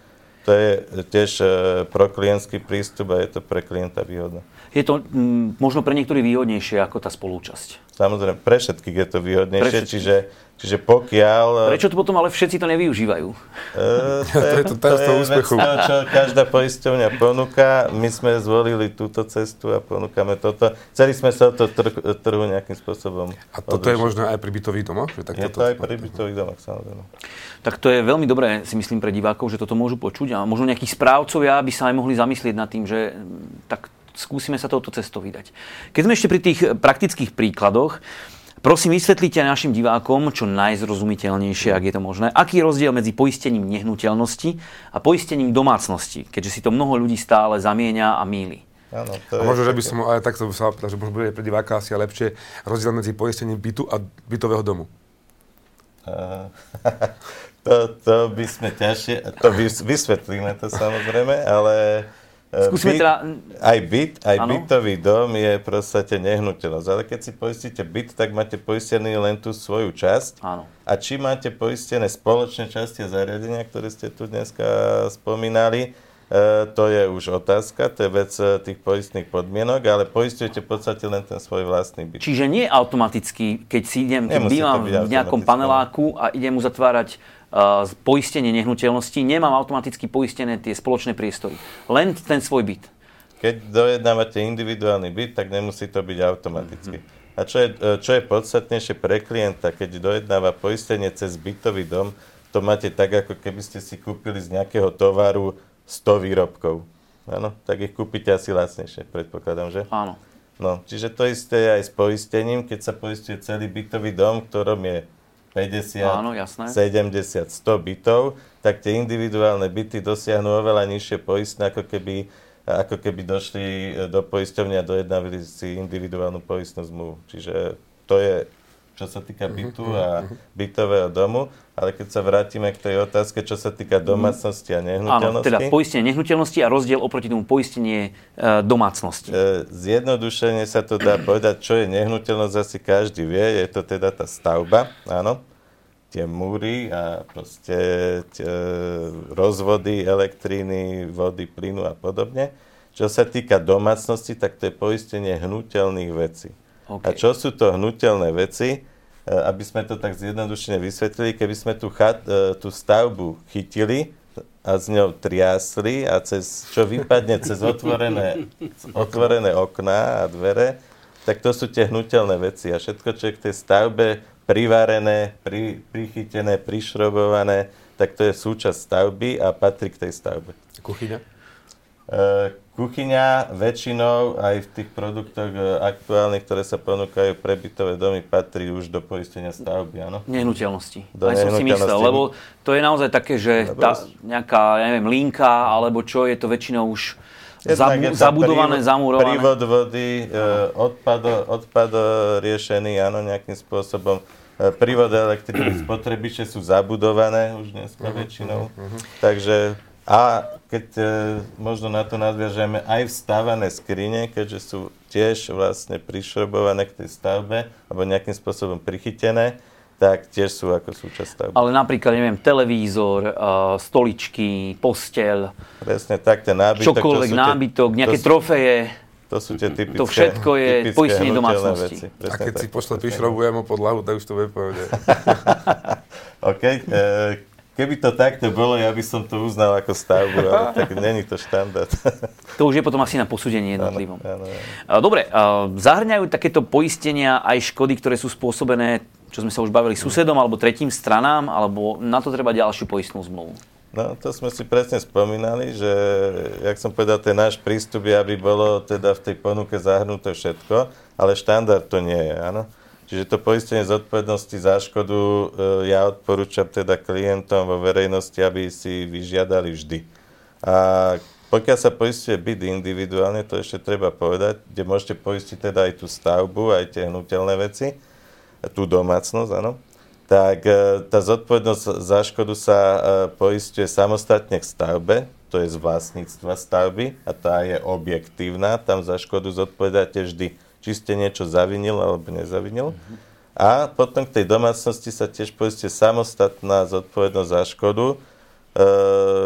To je tiež uh, proklientský prístup a je to pre klienta výhodné. Je to m, možno pre niektorých výhodnejšie ako tá spolúčasť. Samozrejme, pre všetkých je to výhodnejšie, čiže, čiže pokiaľ... Prečo to potom ale všetci to nevyužívajú? Uh, to, je, to, to, to je vec toho, čo každá poisťovňa ponúka. My sme zvolili túto cestu a ponúkame toto. Chceli sme sa od toho trhu, trhu nejakým spôsobom A toto odružiť. Je možno aj pri bytových domoch? Že tak je toto, to aj pri bytových domoch, samozrejme. Tak to je veľmi dobré, si myslím, pre divákov, že toto môžu počuť a možno nejakí správcovia by sa aj mohli zamyslieť nad tým, že tak skúsime sa touto cestou vydať. Keď sme ešte pri tých praktických príkladoch, prosím vysvetlite našim divákom, čo najzrozumiteľnejšie, ak je to možné, aký je rozdiel medzi poistením nehnuteľnosti a poistením domácnosti, keďže si to mnoho ľudí stále zamieňa a mýli. Áno, a možno, že by som, ale takto sa opýtal, že možno bude pre diváka asi lepšie rozdiel medzi poistením bytu a bytového domu. Uh, to, to by sme ťažšie, to vysvetlíme to samozrejme, ale... Skúsime byt, teda... Aj byt, aj ano? bytový dom je v podstate nehnuteľnosť. Ale keď si poistíte byt, tak máte poistený len tú svoju časť. Áno. A či máte poistené spoločné časti a zariadenia, ktoré ste tu dneska spomínali, e, to je už otázka, to je vec tých poistných podmienok, ale poistujete v podstate len ten svoj vlastný byt. Čiže nie automaticky, keď si idem, keď bývam v nejakom paneláku a idem uzatvárať Uh, poistenie nehnuteľnosti, nemám automaticky poistené tie spoločné priestory. Len ten svoj byt. Keď dojednávate individuálny byt, tak nemusí to byť automaticky. Mm-hmm. A čo je, čo je podstatnejšie pre klienta, keď dojednáva poistenie cez bytový dom, to máte tak, ako keby ste si kúpili z nejakého tovaru sto výrobkov. Áno? Tak ich kúpite asi lacnejšie, predpokladám, že? Áno. No, čiže to isté je aj s poistením, keď sa poistuje celý bytový dom, v ktorom je päťdesiat, áno, sedemdesiat, sto bytov, tak tie individuálne byty dosiahnu oveľa nižšie poistné, ako keby, ako keby došli do poisťovne a dojednávali si individuálnu poistnú zmluvu. Čiže to je, čo sa týka bytu a bytového domu, ale keď sa vrátime k tej otázke, čo sa týka domácnosti a nehnuteľnosti. Áno, teda poistenie nehnuteľnosti a rozdiel oproti tomu poistenie e, domácnosti. E, zjednodušene sa to dá povedať, čo je nehnuteľnosť, asi každý vie, je to teda tá stavba, áno, tie múry a proste tie rozvody, elektriny, vody, plynu a podobne. Čo sa týka domácnosti, tak to je poistenie hnuteľných vecí. Okay. A čo sú to hnuteľné veci? Aby sme to tak zjednodušene vysvetlili, keby sme tú, chat, tú stavbu chytili a z ňou triasli a cez, čo vypadne cez otvorené, otvorené okná a dvere, tak to sú tie hnuteľné veci. A všetko, čo je k tej stavbe privarené, pri, prichytené, prišrobované, tak to je súčasť stavby a patrí k tej stavbe. Kuchyňa? Uh, kuchyňa väčšinou aj v tých produktoch uh, aktuálnych, ktoré sa ponúkajú pre bytové domy, patrí už do poistenia stavby, áno? Nehnuteľnosti. Do aj som si myslel, lebo to je naozaj také, že tá nejaká, ja neviem, linka, alebo čo, je to väčšinou už zabu- zabudované, prívod, zamurované. Prívod vody, uh, odpad, odpad riešený, áno, nejakým spôsobom. Uh, prívod elektriny, spotrebiče sú zabudované už dneska väčšinou. Uh-huh. Takže a keď e, možno na to nadviažeme aj vstávané skrine, keďže sú tiež vlastne prišrobované k tej stavbe alebo nejakým spôsobom prichytené, tak tiež sú ako súčasť stavby. Ale napríklad, neviem, televízor, uh, stoličky, posteľ, presne tak, ten nábytok. Čokoľvek nábytok, tie, nejaké to, trofeje. To sú tie typické, to všetko je poistenie domácnosti. Veci. A keď tak, si pošle prišrobujem o podlahu, tak už to bude povedať. OK. E, Keby to takto bolo, ja by som to uznal ako stavbu, ale tak není to štandard. To už je potom asi na posúdenie jednotlivom. Áno, áno. Dobre, zahrňajú takéto poistenia aj škody, ktoré sú spôsobené, čo sme sa už bavili, susedom alebo tretím stranám, alebo na to treba ďalšiu poistnú zmluvu? No, to sme si presne spomínali, že, jak som povedal, ten náš prístup je, aby bolo teda v tej ponuke zahrnuté všetko, ale štandard to nie je, áno. Čiže to poistenie zodpovednosti za škodu e, ja odporúčam teda klientom vo verejnosti, aby si vyžiadali vždy. A pokiaľ sa poistuje byt individuálne, to ešte treba povedať, kde môžete poistiť teda aj tú stavbu, aj tie hnuteľné veci, tú domácnosť, áno, tak e, tá zodpovednosť za škodu sa e, poistuje samostatne k stavbe, to je z vlastníctva stavby a tá je objektívna, tam za škodu zodpovedáte vždy, či ste niečo zavinil alebo nezavinil. Uh-huh. A potom k tej domácnosti sa tiež poistuje samostatná zodpovednosť za škodu, e,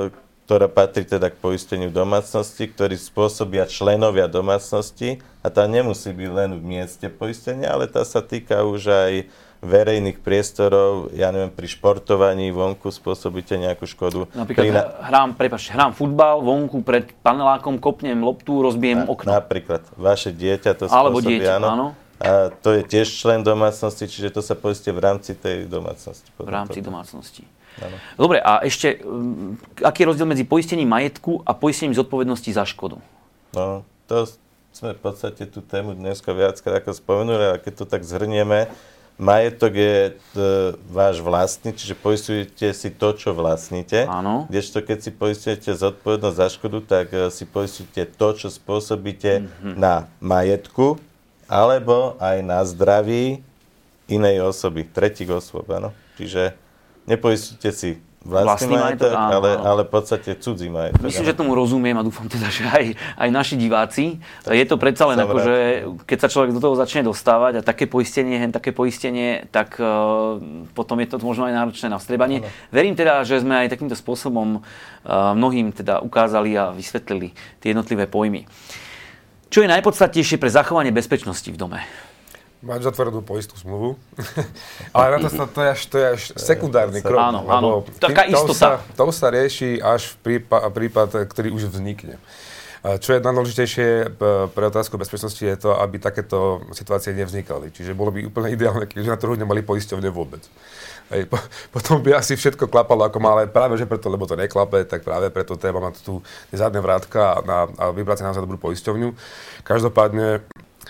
ktorá patrí teda k poisteniu domácnosti, ktorý spôsobia členovia domácnosti a tá nemusí byť len v mieste poistenia, ale tá sa týka už aj verejných priestorov, ja neviem, pri športovaní vonku spôsobíte nejakú škodu. Napríklad na... hrám, prepáčte, hrám futbal, vonku pred panelákom kopnem loptu, rozbijem na, okno. Napríklad, vaše dieťa to Alebo spôsobí, dieťa, áno. áno. A to je tiež člen domácnosti, čiže to sa poistí v rámci tej domácnosti. V rámci domácnosti. Áno. Dobre, a ešte, um, aký je rozdiel medzi poistením majetku a poistením zodpovednosti za škodu? No, to sme v podstate tú tému dneska viackrát ako spomenuli, a keď to tak zhrnieme, majetok je t, váš vlastný, čiže poistujete si to, čo vlastníte. Áno. Kdežto keď si poistujete zodpovednosť za škodu, tak si poistujete to, čo spôsobíte mm-hmm. na majetku, alebo aj na zdraví inej osoby, tretích osôb, áno. Čiže nepoistujete si vlastný, vlastný majetok, áno, ale, áno. ale v podstate cudzí majetok. Myslím, áno. že tomu rozumiem a dúfam teda, že aj, aj naši diváci. Tak je to predsa len ako, že keď sa človek do toho začne dostávať a také poistenie, hen také poistenie, tak uh, potom je to možno aj náročné na vstrebanie. Áno. Verím teda, že sme aj takýmto spôsobom uh, mnohým teda ukázali a vysvetlili tie jednotlivé pojmy. Čo je najpodstatnejšie pre zachovanie bezpečnosti v dome? Mať zatvorenú poistnú zmluvu. Ale na to, sa, to, je až, to je až sekundárny krok. Áno, áno. Taká istota. To sa, to sa rieši až v prípad, prípad, ktorý už vznikne. Čo je najdôležitejšie pre otázku bezpečnosti je to, aby takéto situácie nevznikali. Čiže bolo by úplne ideálne, keďže na trhu nemali poisťovne vôbec. Hej, po, potom by asi všetko klapalo ako má, ale práve že preto, lebo to neklape, tak práve preto treba mať tu zadné vrátka a, a vybrať si naozaj dobrú poisťovňu. Každopádne...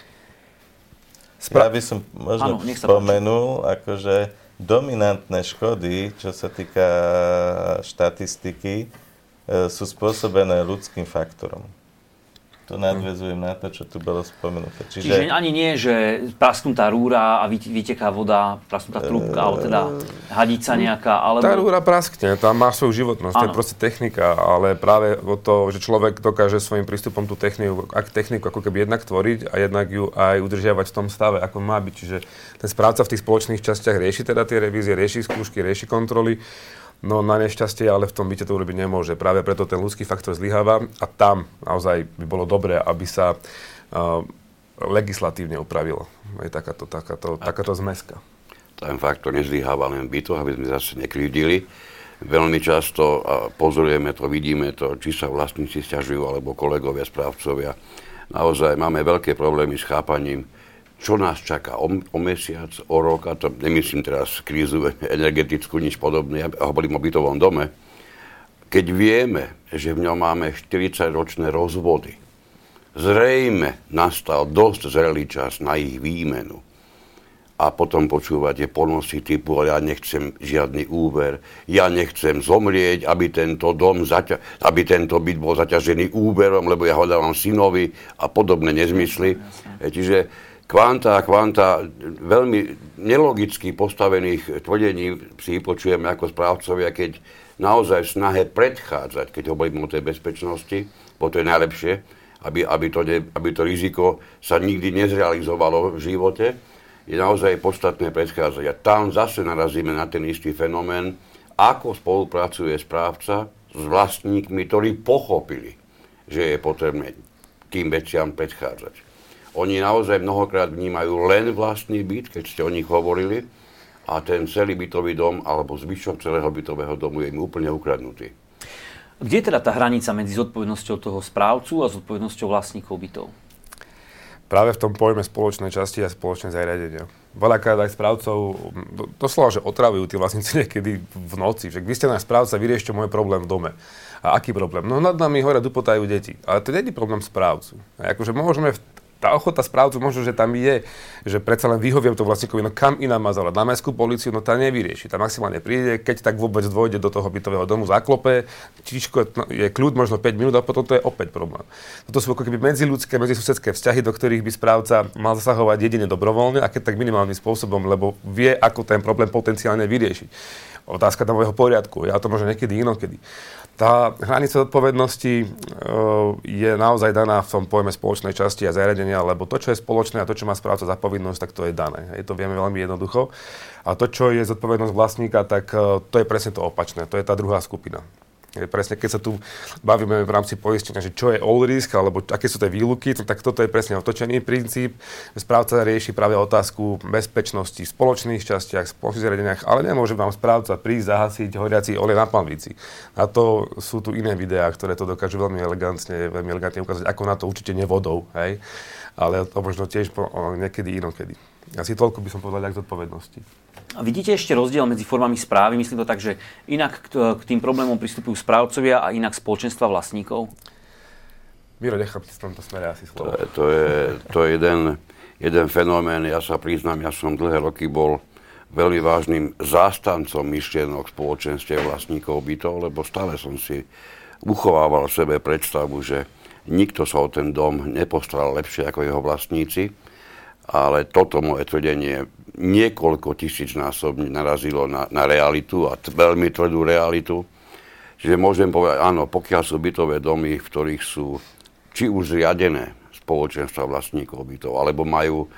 Spra- ja by som možno Áno, spomenul, akože dominantné škody, čo sa týka štatistiky, sú spôsobené ľudským faktorom. To nadväzujem na to, čo tu bolo spomenuté. Čiže, Čiže ani nie, že prasknutá rúra a vyteká voda, prasknutá trúbka, alebo teda hadica nejaká, alebo... Tá rúra praskne, tá má svoju životnosť, to je proste technika, ale práve o to, že človek dokáže svojím prístupom tú techniku, ak techniku ako keby jednak tvoriť a jednak ju aj udržiavať v tom stave, ako má byť. Čiže ten správca v tých spoločných častiach rieši teda tie revízie, rieši skúšky, rieši kontroly. No na nešťastie, ale v tom byte to urobiť nemôže. Práve preto ten ľudský faktor zlyháva a tam naozaj by bolo dobré, aby sa uh, legislatívne upravilo. Je takáto, takáto, takáto zmeska. Ten faktor nezlyháva len v bytoch, aby sme zase nekrivdili. Veľmi často a pozorujeme to, vidíme to, či sa vlastníci sťažujú, alebo kolegovia, správcovia. Naozaj máme veľké problémy s chápaním, čo nás čaká o, o mesiac, o rok, a to nemyslím teraz krízu energetickú, nič podobné, ja hovorím o bytovom dome. Keď vieme, že v ňom máme štyridsaťročné rozvody, zrejme nastal dosť zrelý čas na ich výmenu. A potom počúvate ponosy typu, ale ja nechcem žiadny úver, ja nechcem zomrieť, aby tento dom, zaťa- aby tento byt bol zaťažený úverom, lebo ja ho dávam synovi a podobné nezmysly. Čiže kvanta a kvanta veľmi nelogicky postavených tvrdení si počujeme ako správcovia, keď naozaj v snahe predchádzať, keď hovoríme o tej bezpečnosti, bo to je najlepšie, aby, aby, to, ne, aby to riziko sa nikdy nezrealizovalo v živote, je naozaj podstatné predchádzať. A tam zase narazíme na ten istý fenomén, ako spolupracuje správca s vlastníkmi, ktorí pochopili, že je potrebné tým veciam predchádzať. Oni naozaj mnohokrát vnímajú len vlastný byt, keď ste o nich hovorili, a ten celý bytový dom alebo zvyšok celého bytového domu je im úplne ukradnutý. Kde je teda tá hranica medzi zodpovednosťou toho správcu a zodpovednosťou vlastníkov bytov? Práve v tom pojme spoločnej časti a spoločné zariadenia. Veľakrát aj správcov, doslova, že otravujú tí vlastníci niekedy v noci, že vy ste náš správca, vyriešte môj problém v dome. A aký problém? No nad nami hore dupotajú deti. Ale to nie je problém správcu. A akože môžeme v Tá ochota správcu možno, že tam je, že predsa len vyhoviem to vlastníkovi, no kam iná má zavolať? Na mestskú políciu, no tá nevyrieši. Tá maximálne príde, keď tak vôbec dôjde do toho bytového domu, zaklope, tiško, no, je kľud možno päť minút a potom to je opäť problém. Toto sú ako keby medziľudské, medzisusedské vzťahy, do ktorých by správca mal zasahovať jedine dobrovoľne a keď tak minimálnym spôsobom, lebo vie, ako ten problém potenciálne vyriešiť. Otázka domového poriadku, ja to možno niekedy inokedy. Tá hranica zodpovednosti e, je naozaj daná v tom pojme spoločnej časti a zariadenia, lebo to, čo je spoločné a to, čo má správca za povinnosť, tak to je dané. Hej, to vieme veľmi jednoducho. A to, čo je zodpovednosť vlastníka, tak e, to je presne to opačné. To je tá druhá skupina. Presne, keď sa tu bavíme v rámci poistenia, že čo je all risk, alebo aké sú tie výluky, tak toto je presne otočený princíp. Správca rieši práve otázku bezpečnosti v spoločných častiach, v spoločných zariadeniach, ale nemôže vám správca prísť zahasiť horiaci olej na panvici. Na to sú tu iné videá, ktoré to dokážu veľmi elegantne, veľmi elegantne ukázať, ako na to určite nevodou, hej. Ale to možno tiež po, o, niekedy inokedy. Asi toľko by som povedal k zodpovednosti. A vidíte ešte rozdiel medzi formami správy? Myslím to tak, že inak k, k tým problémom pristupujú správcovia a inak spoločenstva vlastníkov? Miro, nechám v tomto smere asi slovo. To je, to je, to je jeden, jeden fenomén. Ja sa priznám, ja som dlhé roky bol veľmi vážnym zástancom myšlienok spoločenstiev vlastníkov bytov, lebo stále som si uchovával v sebe predstavu, že nikto sa o ten dom nepostaral lepšie ako jeho vlastníci, ale toto moje tvrdenie niekoľko tisícnásobne narazilo na, na realitu a t- veľmi tvrdú realitu. Čiže môžem povedať, áno, pokiaľ sú bytové domy, v ktorých sú či už zriadené spoločenstva vlastníkov bytov, alebo majú,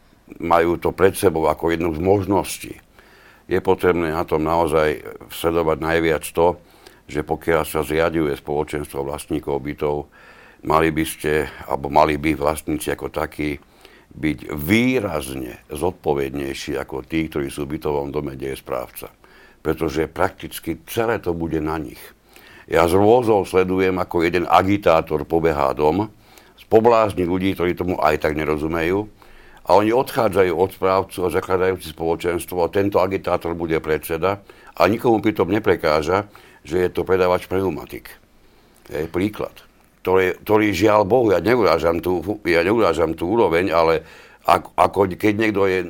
majú to pred sebou ako jednu z možností, je potrebné na tom naozaj sledovať najviac to, že pokiaľ sa zriaďuje spoločenstvo vlastníkov bytov, mali by ste, alebo mali by vlastníci ako takí byť výrazne zodpovednejší ako tí, ktorí sú v bytovom dome, kde je správca. Pretože prakticky celé to bude na nich. Ja z rôzou sledujem, ako jeden agitátor pobehá dom, spoblázni ľudí, ktorí tomu aj tak nerozumejú, a oni odchádzajú od správcu a zakladajú si spoločenstvo a tento agitátor bude predseda a nikomu pritom neprekáža, že je to predávač pneumatik. Je príklad. Ktorý, ktorý žiaľ Bohu, ja neurážam tú, ja neurážam tú úroveň, ale ako, ako keď niekto je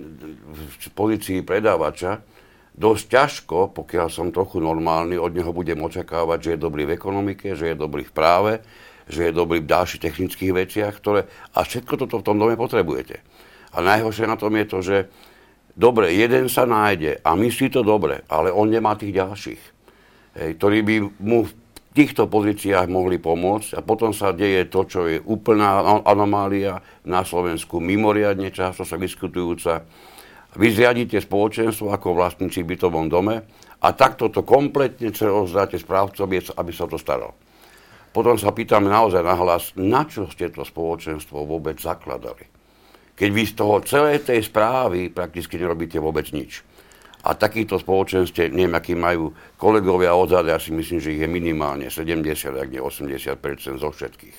v pozícii predávača, dosť ťažko, pokiaľ som trochu normálny, od neho budem očakávať, že je dobrý v ekonomike, že je dobrý v práve, že je dobrý v ďalších technických veciach, ktoré, a všetko toto v tom dome potrebujete. A najhoršie na tom je to, že dobre, jeden sa nájde a myslí to dobre, ale on nemá tých ďalších, hej, ktorí by mu v týchto pozíciách mohli pomôcť a potom sa deje to, čo je úplná anomália na Slovensku, mimoriadne často sa diskutujúca. Vy zriadíte spoločenstvo ako vlastníci v bytovom dome a takto to kompletne rozdáte správcovi, aby sa to staral. Potom sa pýtame naozaj nahlas, na čo ste to spoločenstvo vôbec zakladali? Keď vy z toho celej tej správy prakticky nerobíte vôbec nič. A takýchto spoločenstiev, neviem, aký majú kolegovia odzad, ja si myslím, že ich je minimálne sedemdesiat, ak nie osemdesiat percent zo všetkých.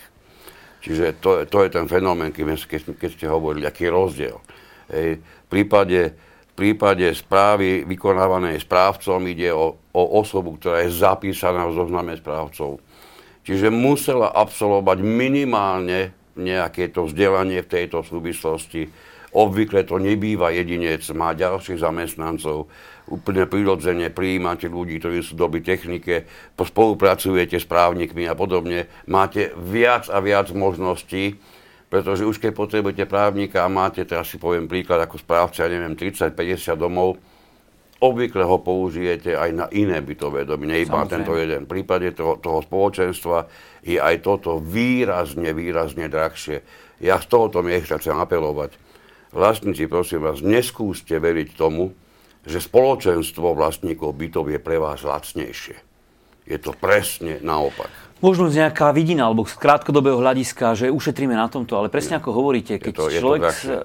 Čiže to, to je ten fenomén, keď, keď ste hovorili, aký je rozdiel. Ej, v, prípade, v prípade správy vykonávanej správcom ide o, o osobu, ktorá je zapísaná v zozname správcov. Čiže musela absolvovať minimálne nejaké to vzdelanie v tejto súvislosti. Obvykle to nebýva jedinec, má ďalších zamestnancov, úplne prirodzene prijímate ľudí, ktorí sú dobrí technike, spolupracujete s právnikmi a podobne. Máte viac a viac možností, pretože už keď potrebujete právnika a máte, teraz si poviem príklad ako správca, ja neviem, tridsať päťdesiat domov, obvykle ho použijete aj na iné bytové domy, nie iba tento jeden. V prípade toho, toho spoločenstva je aj toto výrazne, výrazne drahšie. Ja z tohoto miesta chcem apelovať. Vlastníci, prosím vás, neskúste veriť tomu, že spoločenstvo vlastníkov bytov je pre vás lacnejšie. Je to presne naopak. Možno z nejaká vidina alebo z krátkodobého hľadiska, že ušetríme na tomto, ale presne ako hovoríte, keď to, človek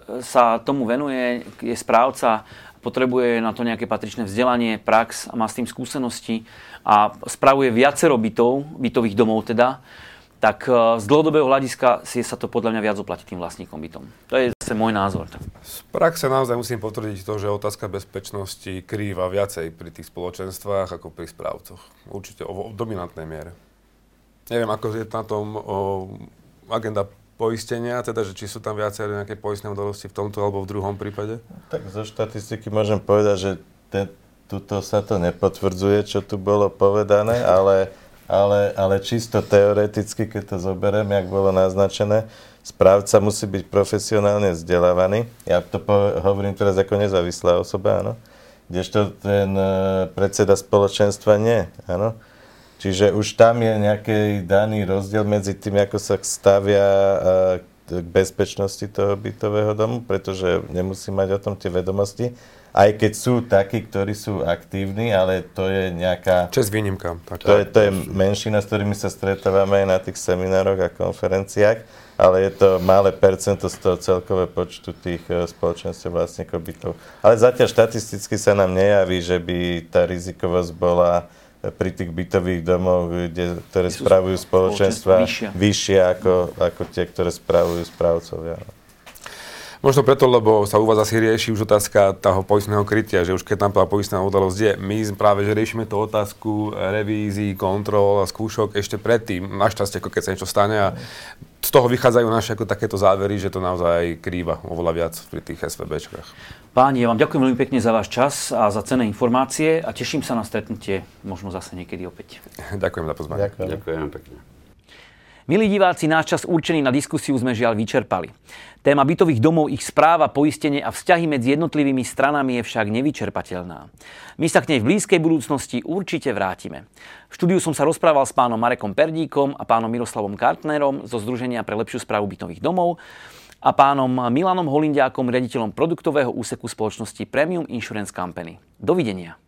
sa tomu venuje, je správca, potrebuje na to nejaké patričné vzdelanie, prax a má s tým skúsenosti a spravuje viacero bytov, bytových domov teda, tak z dlhodobého hľadiska si sa to podľa mňa viac oplatí tým vlastníkom bytom. To je zase môj názor. Z praxe naozaj musím potvrdiť to, že otázka bezpečnosti krýva viacej pri tých spoločenstvách ako pri správcoch. Určite o, o dominantnej miere. Neviem, ako je na tom o, agenda poistenia, teda, že či sú tam viacej nejaké poistné udalosti v tomto alebo v druhom prípade? Tak zo štatistiky môžem povedať, že te, tuto sa to nepotvrdzuje, čo tu bolo povedané, ale Ale, ale čisto teoreticky, keď to zoberiem, jak bolo naznačené, správca musí byť profesionálne vzdelávaný. Ja to po, hovorím teraz ako nezávislá osoba, áno. Kdežto ten e, predseda spoločenstva nie, áno. Čiže už tam je nejaký daný rozdiel medzi tým, ako sa stavia e, k k bezpečnosti toho bytového domu, pretože nemusí mať o tom tie vedomosti. Aj keď sú takí, ktorí sú aktívni, ale to je nejaká... Čes výnimka. Tak. To je, to je menšina, s ktorými sa stretávame aj na tých seminároch a konferenciách, ale je to malé percento z toho celkového počtu tých spoločenstiev vlastníkov bytov. Ale zatiaľ štatisticky sa nám nejaví, že by tá rizikovosť bola pri tých bytových domoch, kde, ktoré spravujú spoločenstva, vyššia, vyššia ako, ako tie, ktoré spravujú správcovia. Možno preto, lebo sa u vás asi rieši už otázka toho poistného krytia, že už keď tam tá poistná udalosť je, my práve že riešime tú otázku revízií, kontrol a skúšok ešte predtým, našťastie, ako keď sa niečo stane a z toho vychádzajú naše ako takéto závery, že to naozaj krýva oveľa viac pri tých SVBčkách. Páni, ja vám ďakujem veľmi pekne za váš čas a za cenné informácie a teším sa na stretnutie možno zase niekedy opäť. Ďakujem za pozvanie. Ďakujem. Ďakujem pekne. Milí diváci, náš čas určený na diskusiu sme žiaľ vyčerpali. Téma bytových domov, ich správa, poistenie a vzťahy medzi jednotlivými stranami je však nevyčerpateľná. My sa k nej v blízkej budúcnosti určite vrátime. V štúdiu som sa rozprával s pánom Marekom Perdíkom a pánom Miroslavom Kartnerom zo Združenia pre lepšiu správu bytových domov a pánom Milanom Holindiákom, riaditeľom produktového úseku spoločnosti Premium Insurance Company. Dovidenia.